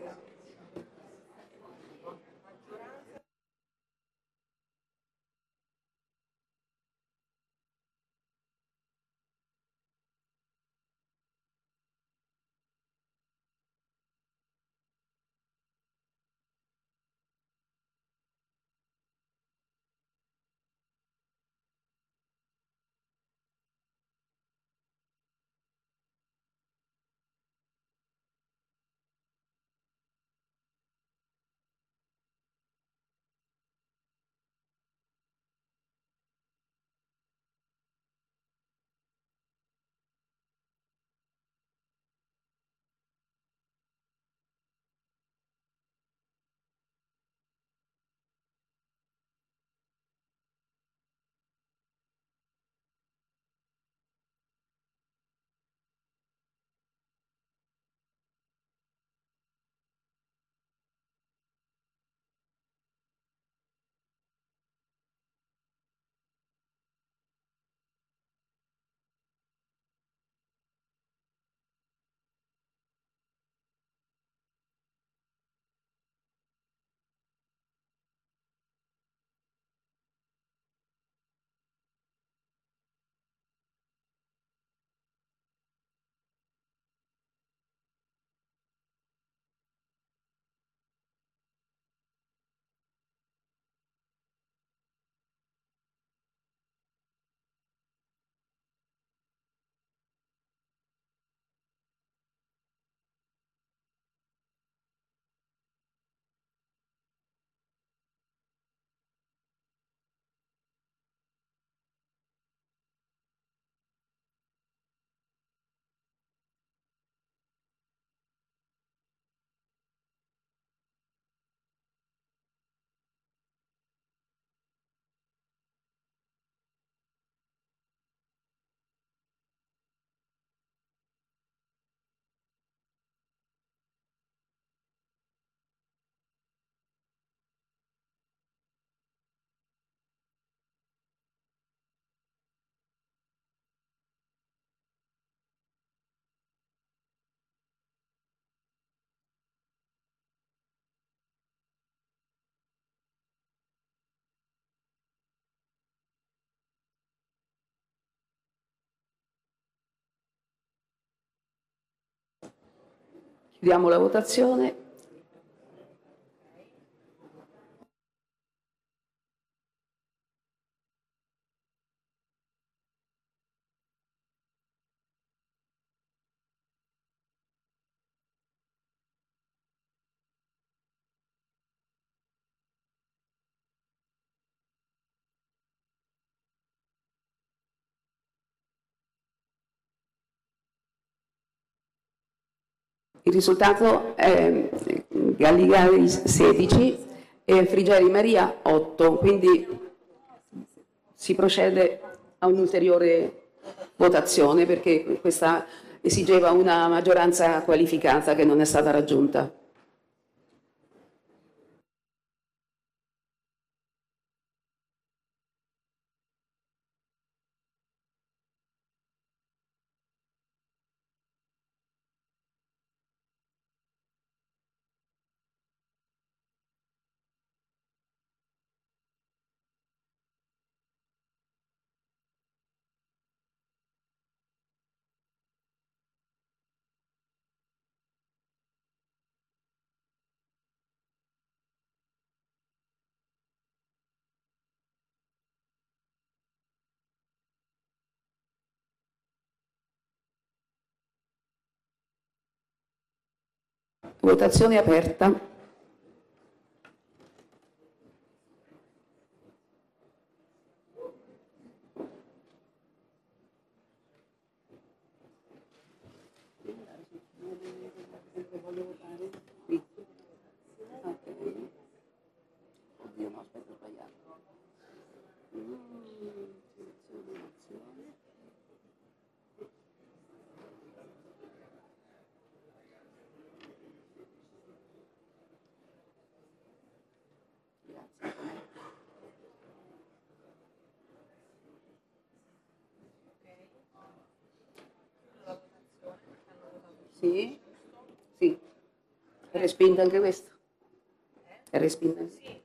Chiudiamo la votazione. Il risultato è Galligari sedici e Frigeri Maria otto, quindi si procede a un'ulteriore votazione perché questa esigeva una maggioranza qualificata che non è stata raggiunta. Votazione aperta. Io no, aspetta, ho sbagliato. Sì, sì. È respinto anche questo? È respinto anche questo?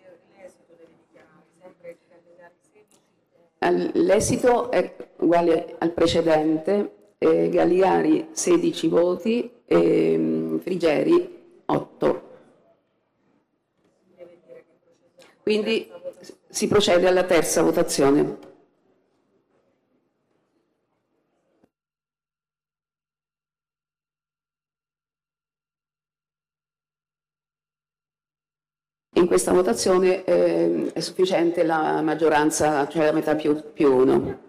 L'esito è uguale al precedente, eh, Galliari sedici voti e Frigeri otto. Quindi si procede alla terza votazione. In questa votazione eh, è sufficiente la maggioranza, cioè la metà più, più uno.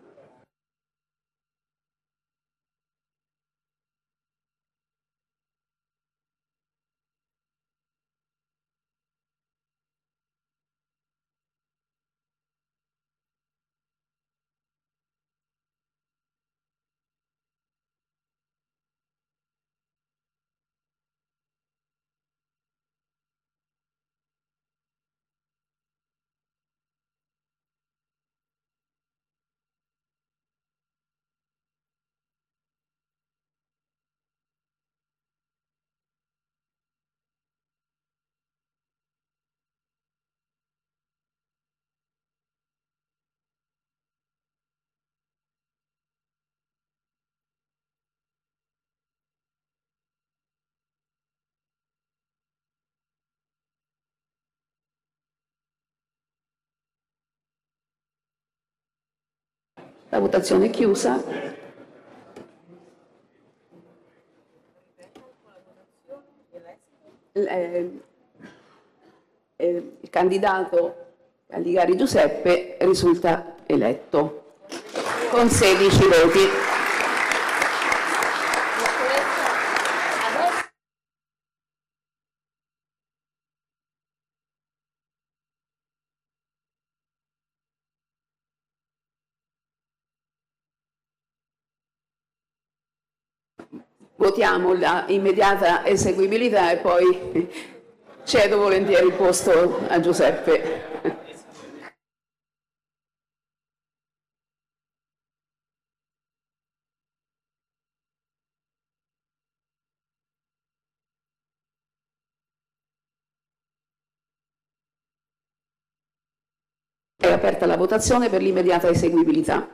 La votazione è chiusa. Eh, eh, il candidato Galligari Giuseppe risulta eletto con sedici voti. Votiamo la immediata eseguibilità e poi cedo volentieri il posto a Giuseppe. È aperta la votazione per l'immediata eseguibilità.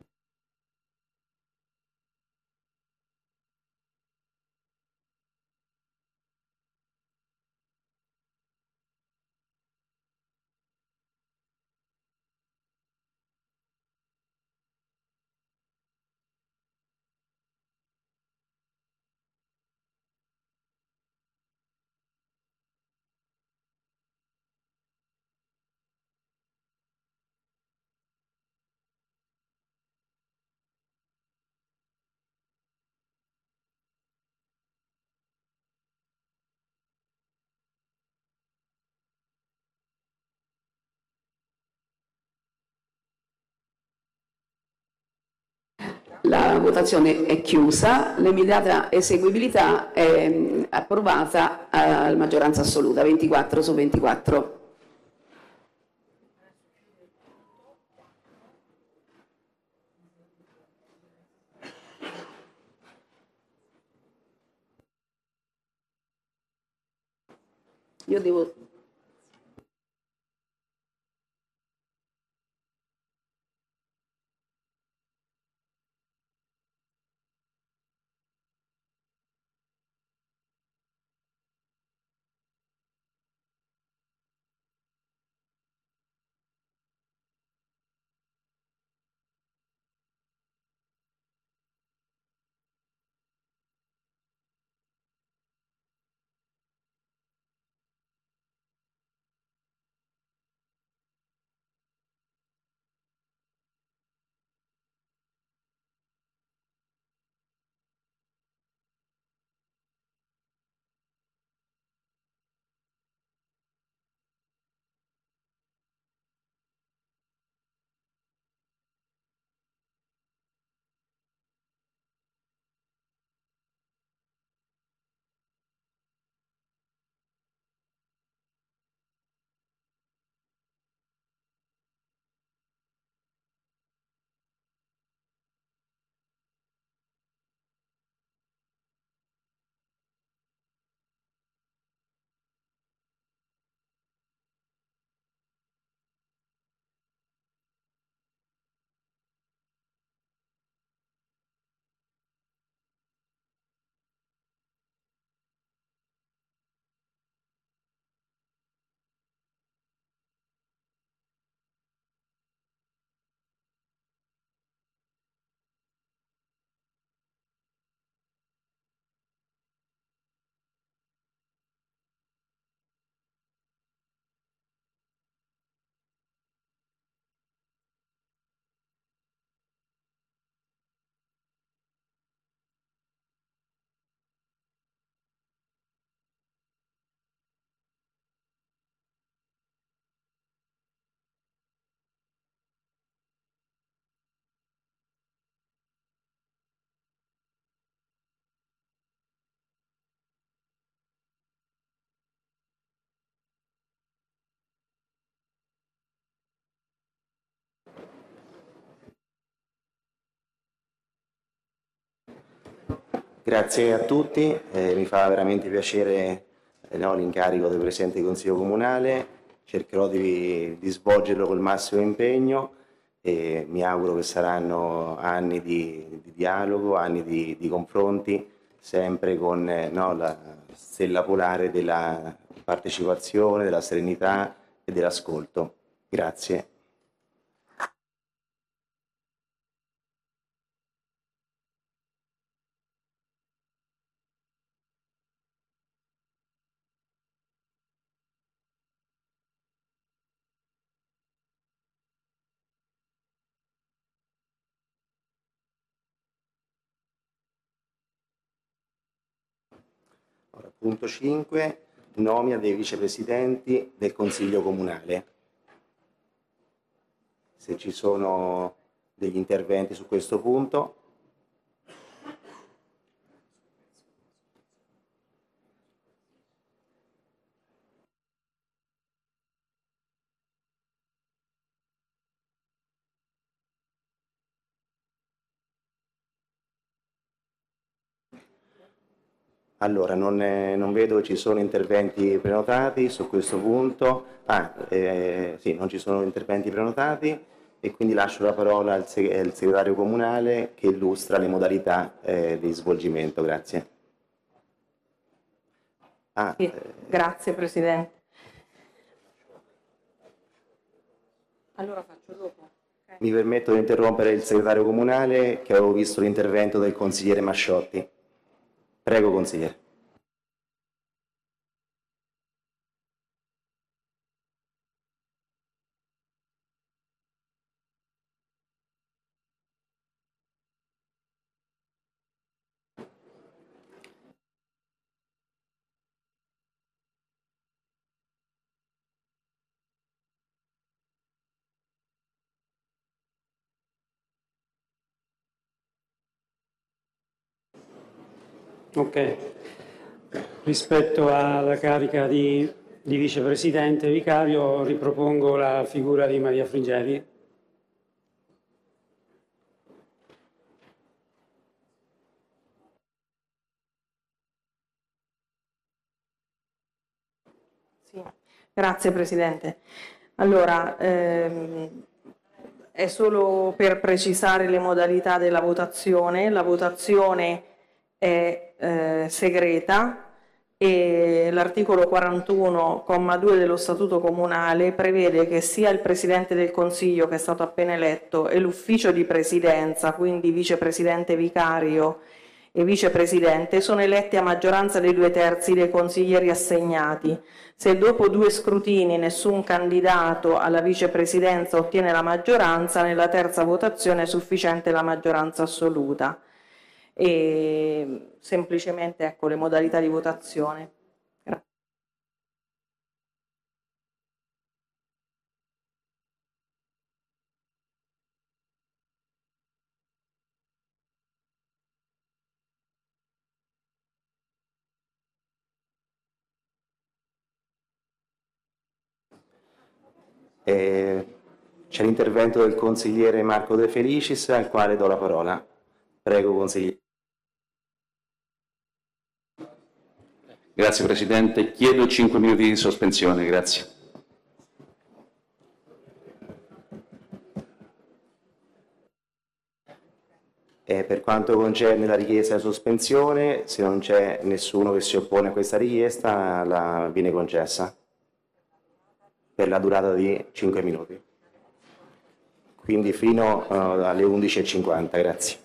La votazione è chiusa, l'immediata eseguibilità è approvata a maggioranza assoluta, ventiquattro su ventiquattro. Io devo... Grazie a tutti, eh, mi fa veramente piacere eh, no, l'incarico del Presidente del Consiglio Comunale, cercherò di, di svolgerlo col massimo impegno e mi auguro che saranno anni di, di dialogo, anni di, di confronti, sempre con eh, no, la stella polare della partecipazione, della serenità e dell'ascolto. Grazie. Ora, punto cinque, nomina dei vicepresidenti del Consiglio Comunale. Se ci sono degli interventi su questo punto. Allora, non, eh, non vedo che ci sono interventi prenotati su questo punto. Ah, eh, sì, non ci sono interventi prenotati e quindi lascio la parola al, seg al segretario comunale che illustra le modalità eh, di svolgimento. Grazie. Ah, sì, eh, grazie Presidente. Allora faccio dopo. Okay. Mi permetto di interrompere il segretario comunale che avevo visto l'intervento del consigliere Masciotti. Prego, consigliere. Ok. Rispetto alla carica di, di vicepresidente vicario ripropongo la figura di Maria Frigeri. Sì. Grazie Presidente. Allora, ehm, è solo per precisare le modalità della votazione. La votazione è eh, segreta e l'articolo quarantuno, comma due dello Statuto Comunale prevede che sia il Presidente del Consiglio, che è stato appena eletto, e l'ufficio di presidenza, quindi vicepresidente vicario e vicepresidente, sono eletti a maggioranza dei due terzi dei consiglieri assegnati. Se dopo due scrutini nessun candidato alla vicepresidenza ottiene la maggioranza, nella terza votazione è sufficiente la maggioranza assoluta. E semplicemente ecco le modalità di votazione. Grazie. Eh, c'è l'intervento del consigliere Marco De Felicis, al quale do la parola. Prego, consigliere. Grazie Presidente. Chiedo cinque minuti di sospensione. Grazie. Eh, per quanto concerne la richiesta di sospensione, se non c'è nessuno che si oppone a questa richiesta, la viene concessa per la durata di cinque minuti. Quindi fino uh, alle undici e cinquanta. Grazie.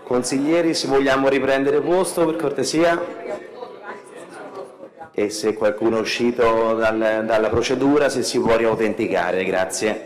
Consiglieri, se vogliamo riprendere posto per cortesia, e se qualcuno è uscito dal, dalla procedura, se si può riautenticare, grazie.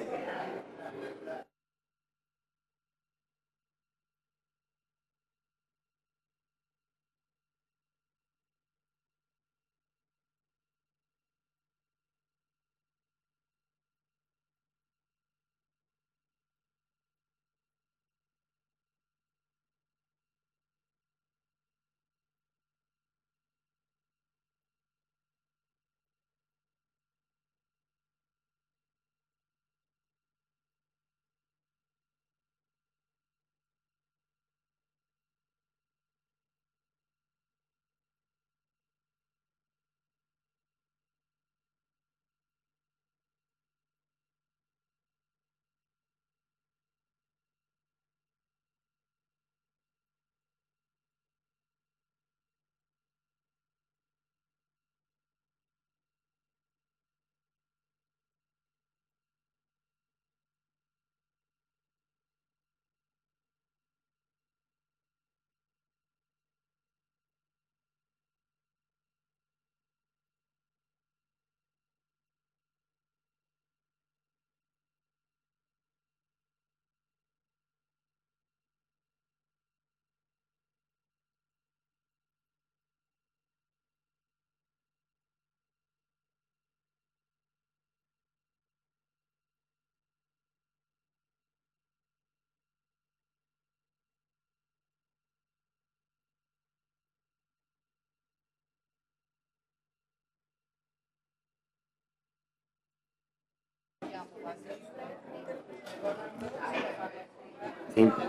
In...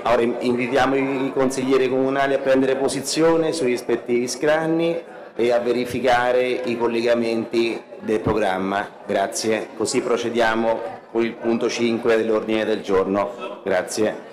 Ora invitiamo i consiglieri comunali a prendere posizione sui rispettivi scranni e a verificare i collegamenti del programma. Grazie. Così procediamo con il punto cinque dell'ordine del giorno. Grazie.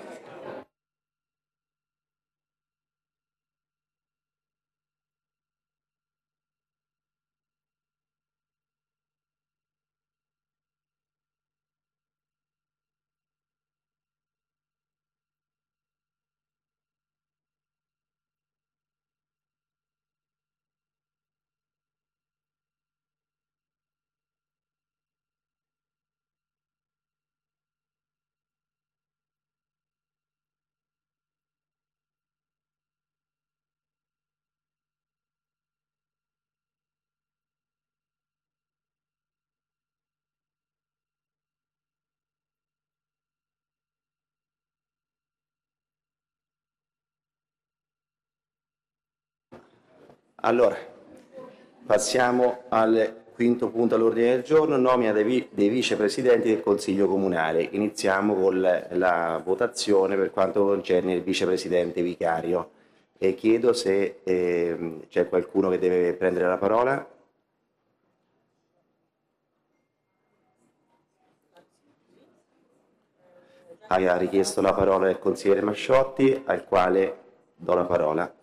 Allora, passiamo al quinto punto all'ordine del giorno, nomina dei, vi dei vicepresidenti del Consiglio Comunale. Iniziamo con la votazione per quanto concerne il vicepresidente vicario. E chiedo se eh, c'è qualcuno che deve prendere la parola. Ha richiesto la parola il consigliere Masciotti, al quale do la parola.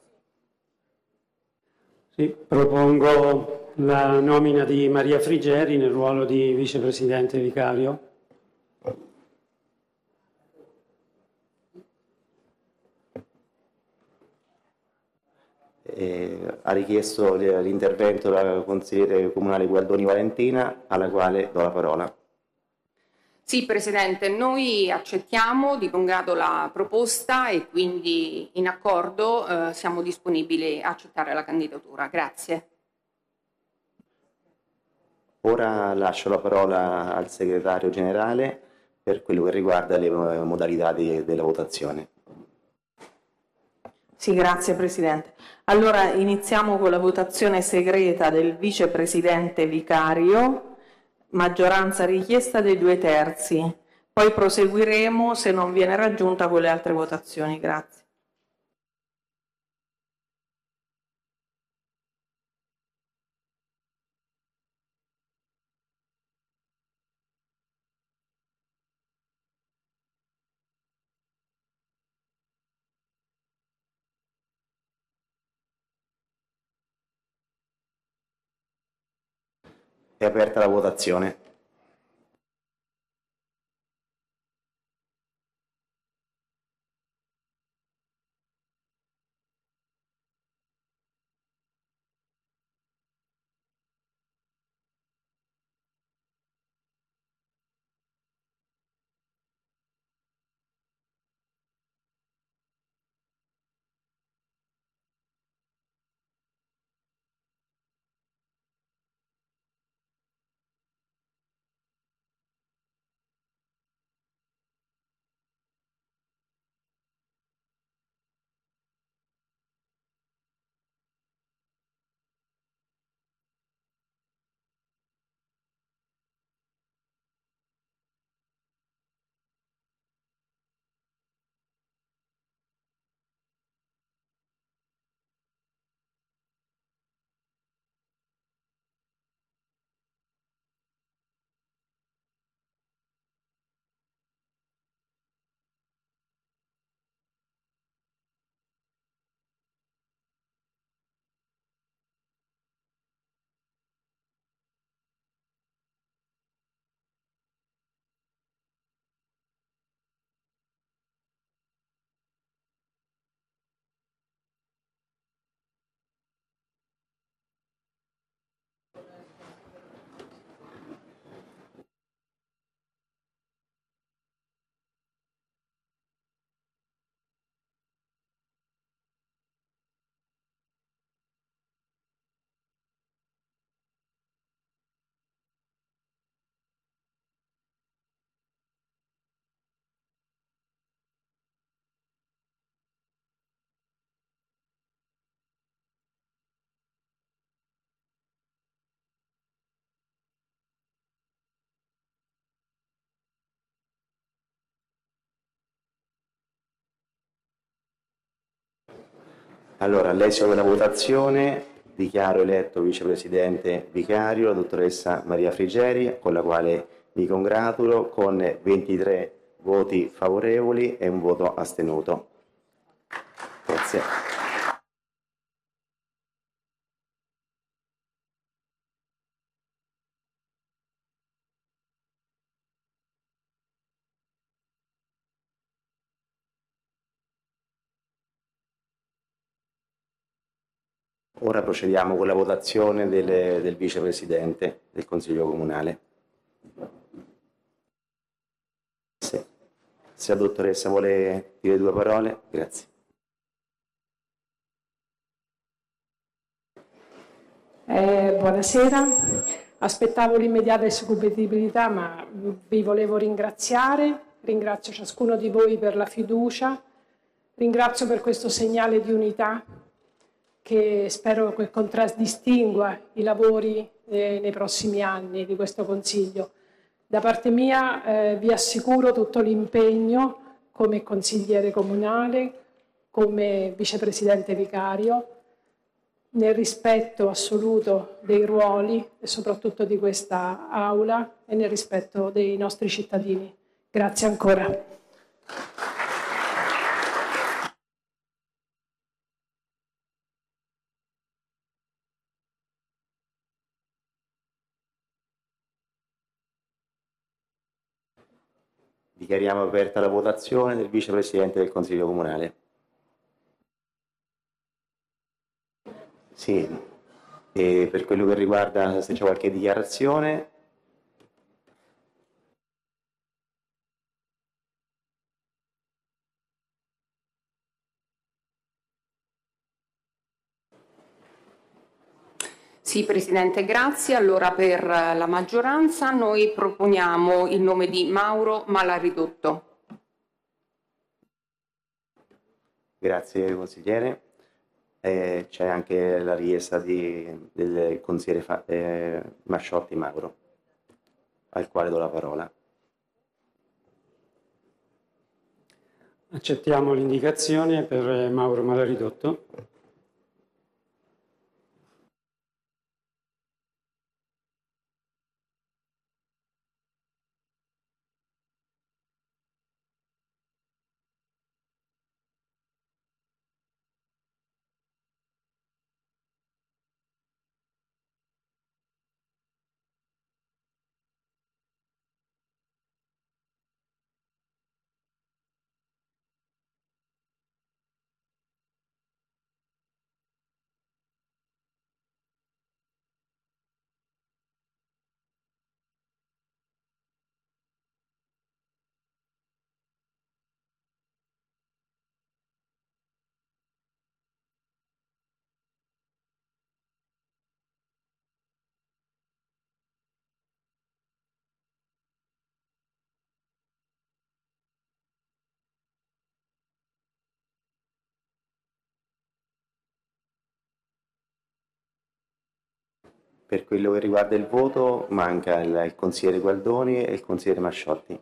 Sì, propongo la nomina di Maria Frigeri nel ruolo di vicepresidente vicario. Eh, ha richiesto l'intervento della consigliere comunale Gualdoni Valentina, alla quale do la parola. Sì, Presidente, noi accettiamo di buon grado la proposta e quindi in accordo eh, siamo disponibili a accettare la candidatura. Grazie. Ora lascio la parola al segretario generale per quello che riguarda le modalità di, della votazione. Sì, grazie Presidente. Allora iniziamo con la votazione segreta del vicepresidente vicario. Maggioranza richiesta dei due terzi, poi proseguiremo se non viene raggiunta con le altre votazioni. Grazie. È aperta la votazione. Allora, all'esito della votazione dichiaro eletto vicepresidente vicario la dottoressa Maria Frigeri, con la quale mi congratulo, con ventitré voti favorevoli e un voto astenuto. Grazie. Ora procediamo con la votazione del, del vicepresidente del Consiglio Comunale. Se, se la dottoressa vuole dire due parole, grazie. Eh, buonasera, aspettavo l'immediata esecuibilità, ma vi volevo ringraziare, ringrazio ciascuno di voi per la fiducia, ringrazio per questo segnale di unità che spero che contraddistingua i lavori eh, nei prossimi anni di questo Consiglio. Da parte mia eh, vi assicuro tutto l'impegno come consigliere comunale, come vicepresidente vicario, nel rispetto assoluto dei ruoli e soprattutto di questa Aula e nel rispetto dei nostri cittadini. Grazie ancora. Dichiariamo aperta la votazione del vicepresidente del Consiglio Comunale. Sì, e per quello che riguarda se c'è qualche dichiarazione. Sì, Presidente, grazie. Allora per la maggioranza noi proponiamo il nome di Mauro Malaridotto. Grazie consigliere. Eh, c'è anche la richiesta di, del consigliere Fa, eh, Masciotti Mauro, al quale do la parola. Accettiamo l'indicazione per Mauro Malaridotto. Per quello che riguarda il voto manca il, il consigliere Gualdoni e il consigliere Masciotti.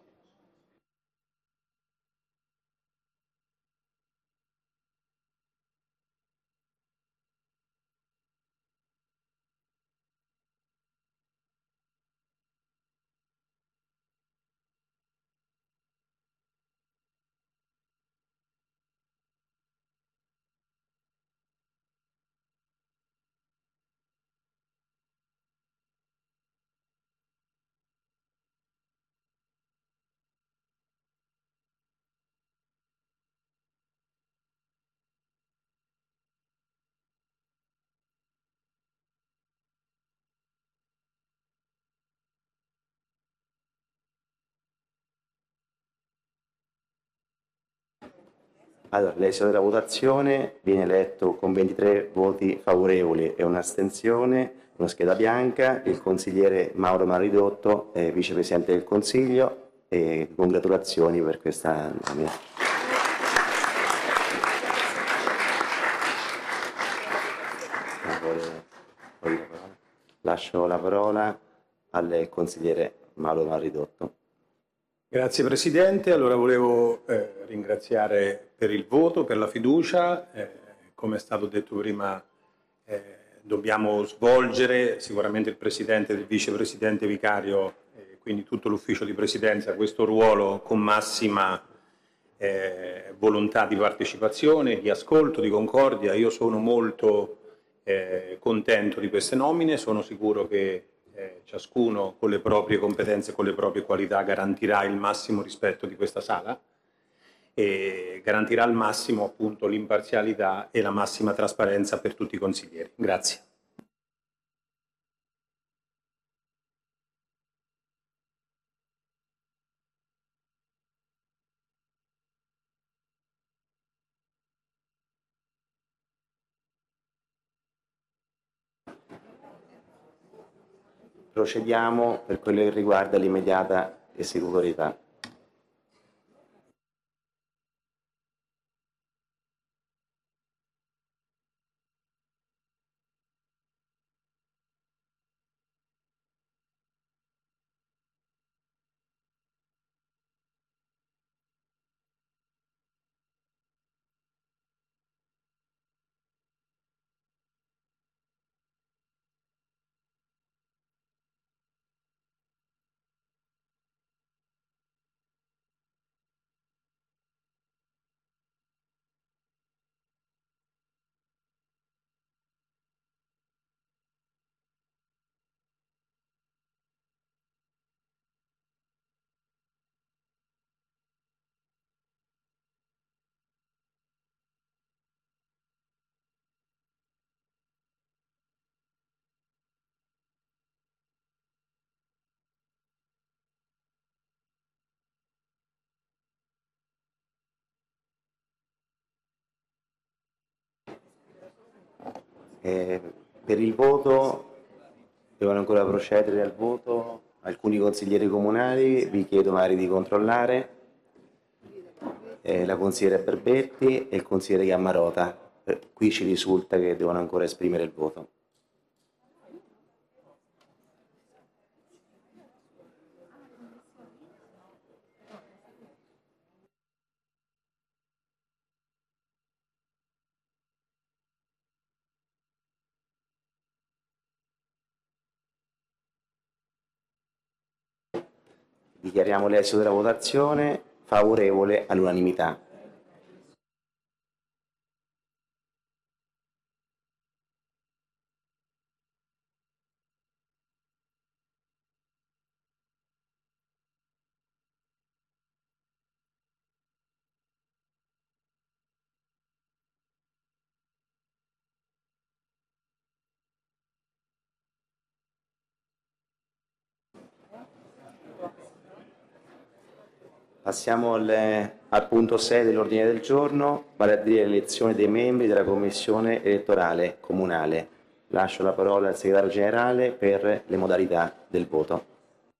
Allora, l'esito della votazione viene eletto con ventitré voti favorevoli e un'astensione, una scheda bianca, il consigliere Mauro Malaridotto, eh, vicepresidente del Consiglio, e congratulazioni per questa nomina. Lascio la parola al consigliere Mauro Malaridotto. Grazie Presidente, allora volevo eh, ringraziare per il voto, per la fiducia, eh, come è stato detto prima, eh, dobbiamo svolgere, sicuramente il Presidente e il Vicepresidente Vicario, eh, quindi tutto l'Ufficio di Presidenza, questo ruolo con massima eh, volontà di partecipazione, di ascolto, di concordia. Io sono molto eh, contento di queste nomine, sono sicuro che eh, ciascuno con le proprie competenze, con le proprie qualità garantirà il massimo rispetto di questa sala e garantirà al massimo appunto l'imparzialità e la massima trasparenza per tutti i consiglieri. Grazie. Procediamo per quello che riguarda l'immediata esecutorietà. Eh, per il voto devono ancora procedere al voto alcuni consiglieri comunali, vi chiedo magari di controllare, eh, la consigliera Berbetti e il consigliere Gammarota. Eh, qui ci risulta che devono ancora esprimere il voto. Dichiariamo l'esito della votazione favorevole all'unanimità. Passiamo al, al punto sei dell'ordine del giorno, vale a dire l'elezione dei membri della Commissione elettorale comunale. Lascio la parola al Segretario Generale per le modalità del voto.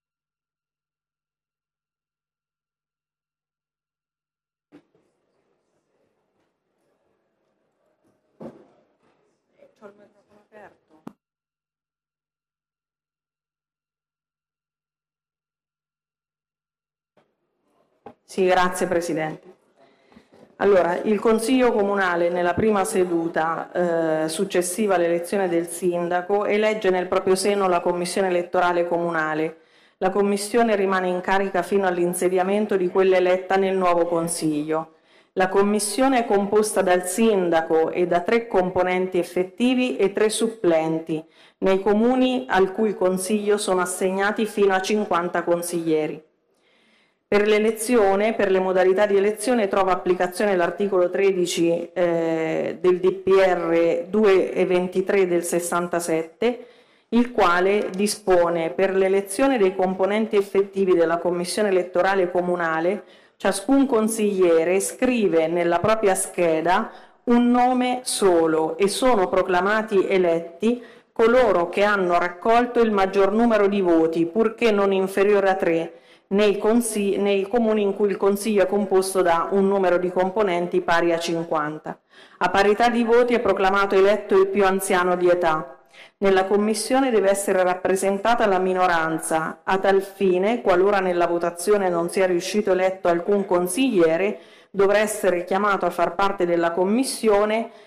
Sì, grazie Presidente. Allora, il Consiglio Comunale nella prima seduta eh, successiva all'elezione del Sindaco elegge nel proprio seno la Commissione elettorale comunale. La Commissione rimane in carica fino all'insediamento di quella eletta nel nuovo Consiglio. La Commissione è composta dal Sindaco e da tre componenti effettivi e tre supplenti, nei comuni al cui Consiglio sono assegnati fino a cinquanta consiglieri. Per l'elezione, per le modalità di elezione, trova applicazione l'articolo tredici eh, del D P R due e ventitré del sessantasette, il quale dispone per l'elezione dei componenti effettivi della Commissione elettorale comunale, ciascun consigliere scrive nella propria scheda un nome solo e sono proclamati eletti coloro che hanno raccolto il maggior numero di voti, purché non inferiore a tre, Nei, nei comuni in cui il Consiglio è composto da un numero di componenti pari a cinquanta. A parità di voti è proclamato eletto il più anziano di età. Nella Commissione deve essere rappresentata la minoranza. A tal fine, qualora nella votazione non sia riuscito eletto alcun consigliere, dovrà essere chiamato a far parte della Commissione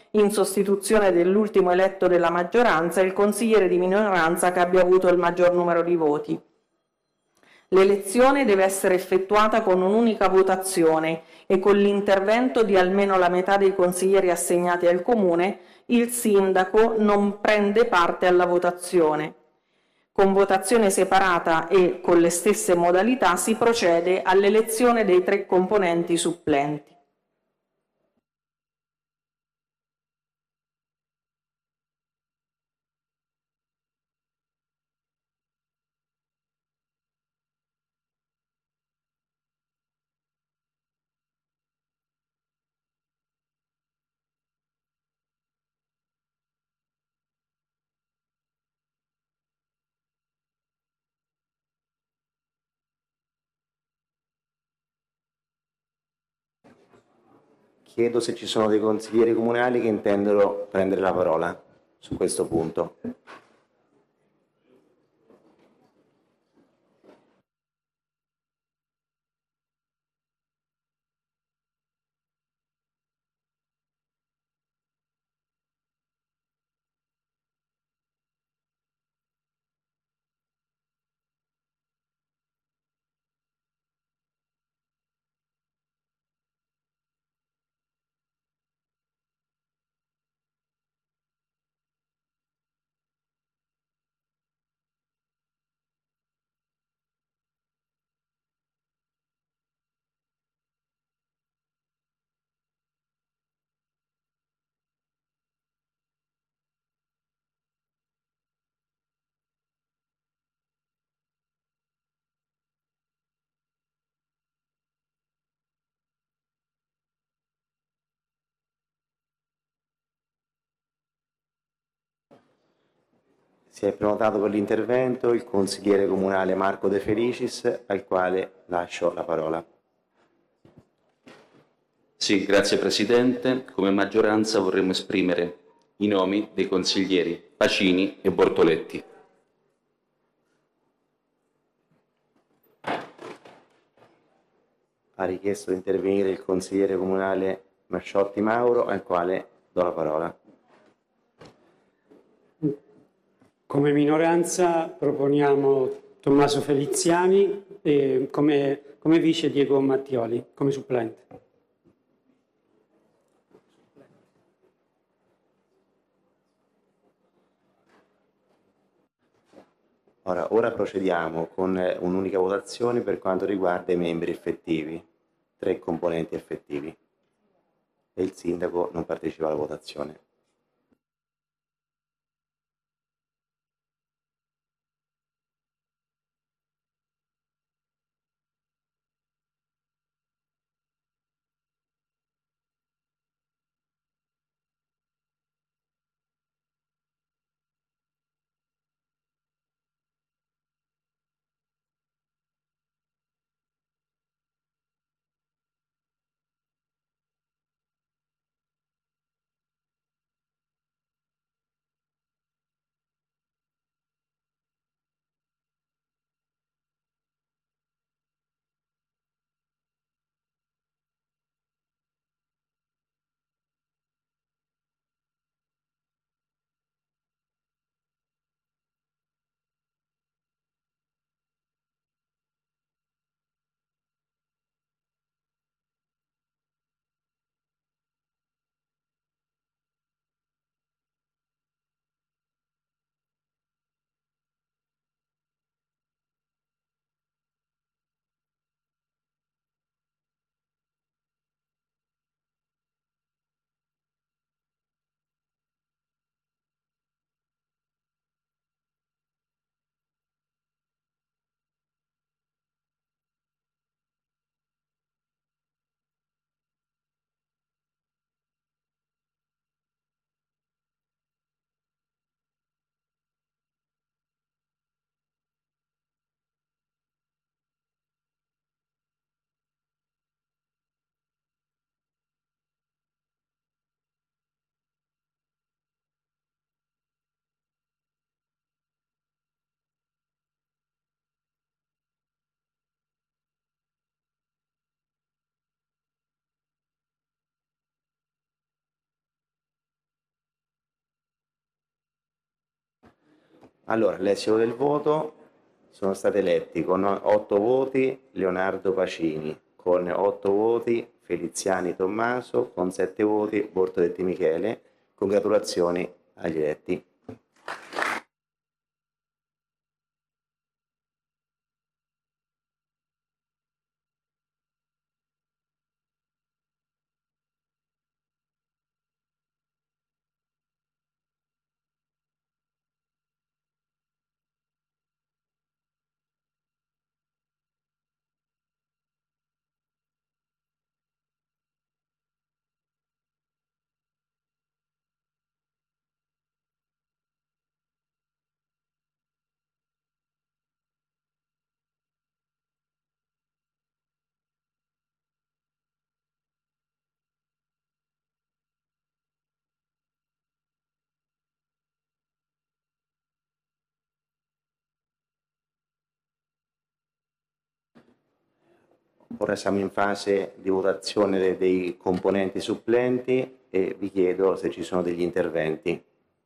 in sostituzione dell'ultimo eletto della maggioranza, il consigliere di minoranza che abbia avuto il maggior numero di voti. L'elezione deve essere effettuata con un'unica votazione e con l'intervento di almeno la metà dei consiglieri assegnati al Comune. Il sindaco non prende parte alla votazione. Con votazione separata e con le stesse modalità si procede all'elezione dei tre componenti supplenti. Chiedo se ci sono dei consiglieri comunali che intendono prendere la parola su questo punto. Si è prenotato per l'intervento il consigliere comunale Marco De Felicis, al quale lascio la parola. Sì, grazie Presidente. Come maggioranza vorremmo esprimere i nomi dei consiglieri Pacini e Bortoletti. Ha richiesto di intervenire il consigliere comunale Masciotti Mauro, al quale do la parola. Come minoranza proponiamo Tommaso Feliziani e come, come vice Diego Mattioli, come supplente. Ora, ora procediamo con un'unica votazione per quanto riguarda i membri effettivi, tre componenti effettivi, e il sindaco non partecipa alla votazione. Allora, l'esito del voto: sono stati eletti con otto voti Leonardo Pacini, con otto voti Feliziani Tommaso, con sette voti Bortoletti Michele. Congratulazioni agli eletti. Ora siamo in fase di votazione dei, dei componenti supplenti e vi chiedo se ci sono degli interventi.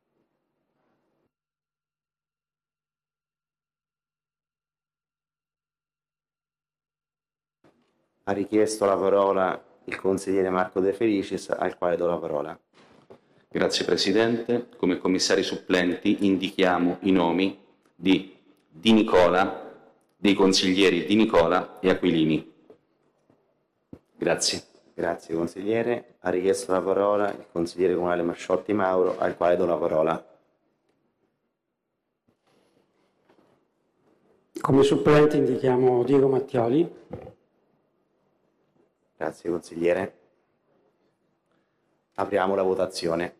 Ha richiesto la parola il consigliere Marco De Felicis, al quale do la parola. Grazie Presidente. Come commissari supplenti indichiamo i nomi di Di Nicola, dei consiglieri Di Nicola e Aquilini. Grazie. Grazie consigliere. Ha richiesto la parola il consigliere comunale Masciotti Mauro, al quale do la parola. Come supplente indichiamo Diego Mattioli. Grazie consigliere. Apriamo la votazione.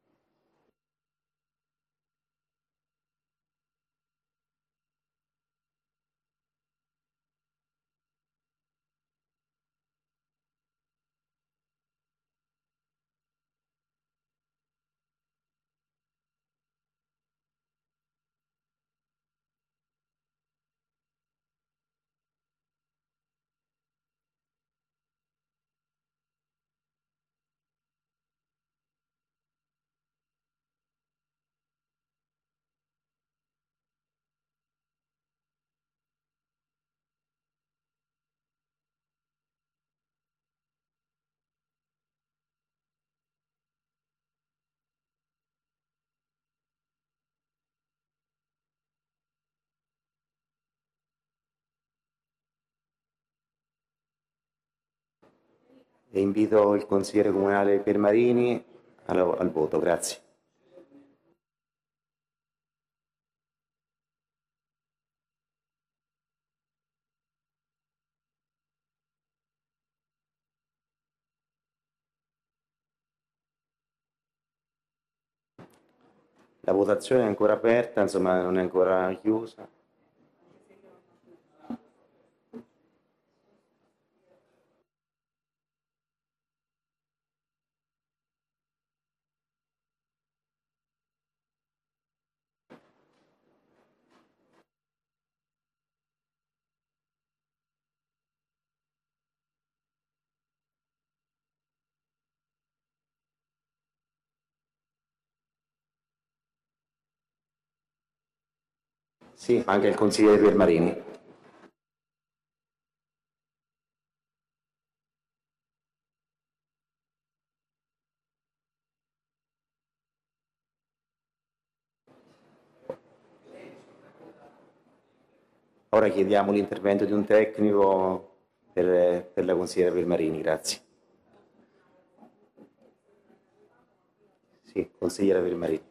E invito il consigliere comunale Piermarini al, al voto. Grazie. La votazione è ancora aperta, insomma non è ancora chiusa. Sì, anche il consigliere Piermarini. Ora chiediamo l'intervento di un tecnico per, per la consigliera Piermarini. Grazie. Sì, consigliera Piermarini.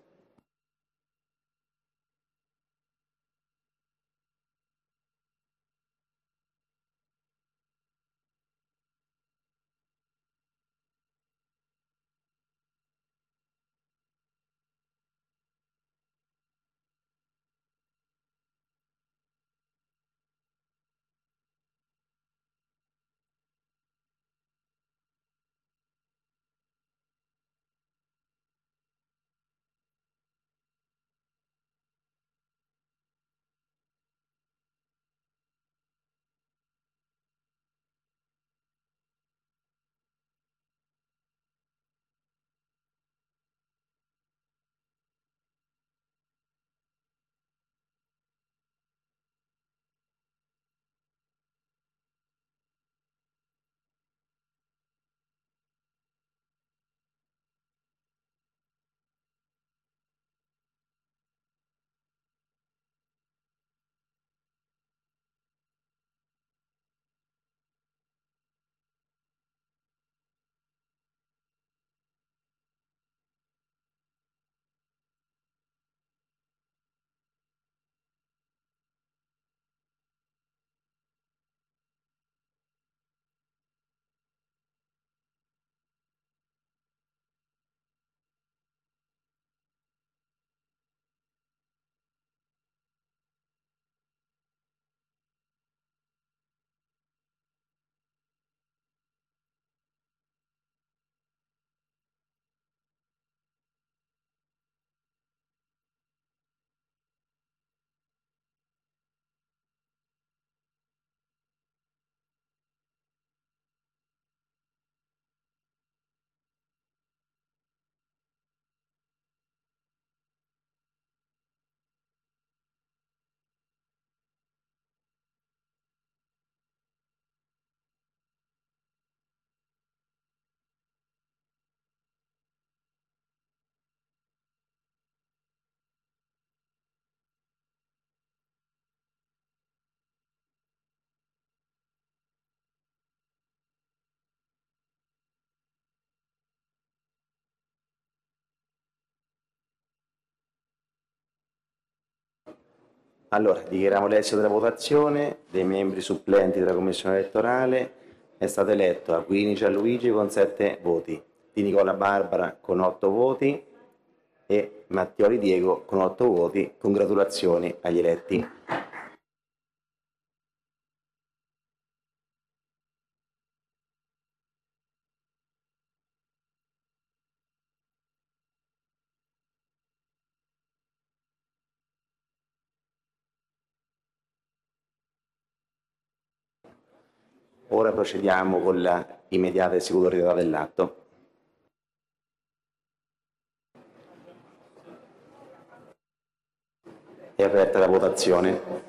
Allora, dichiariamo l'esito della votazione dei membri supplenti della Commissione elettorale. È stato eletto Aguini Gianluigi con sette voti, Di Nicola Barbara con otto voti e Mattioli Diego con otto voti. Congratulazioni agli eletti. Ora procediamo con la immediata esecutorietà dell'atto. È aperta la votazione.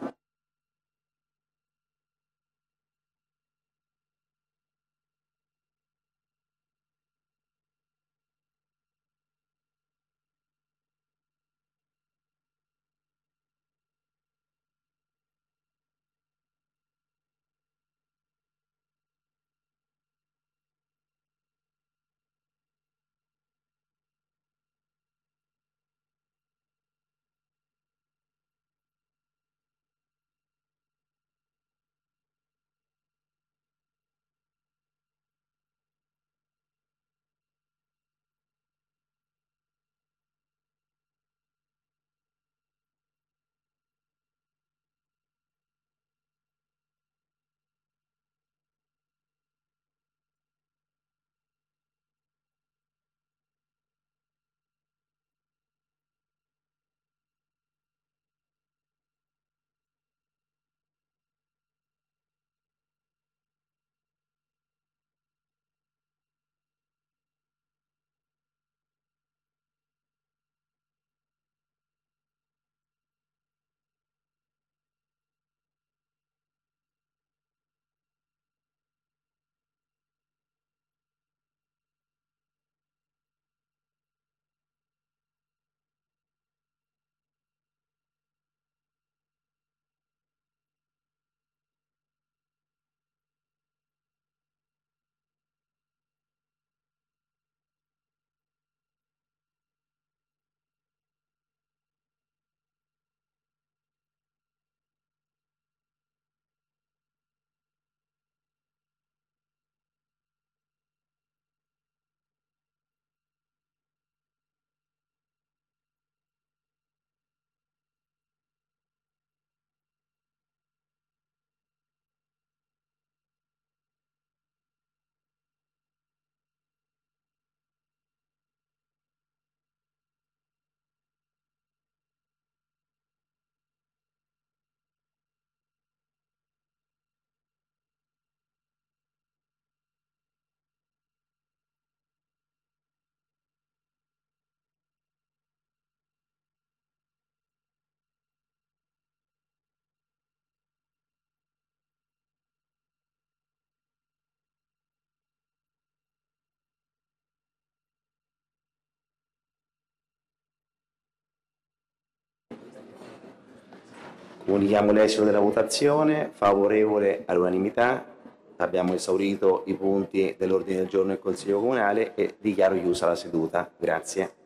Comunichiamo l'esito della votazione, favorevole all'unanimità. Abbiamo esaurito i punti dell'ordine del giorno del Consiglio Comunale e dichiaro chiusa la seduta. Grazie.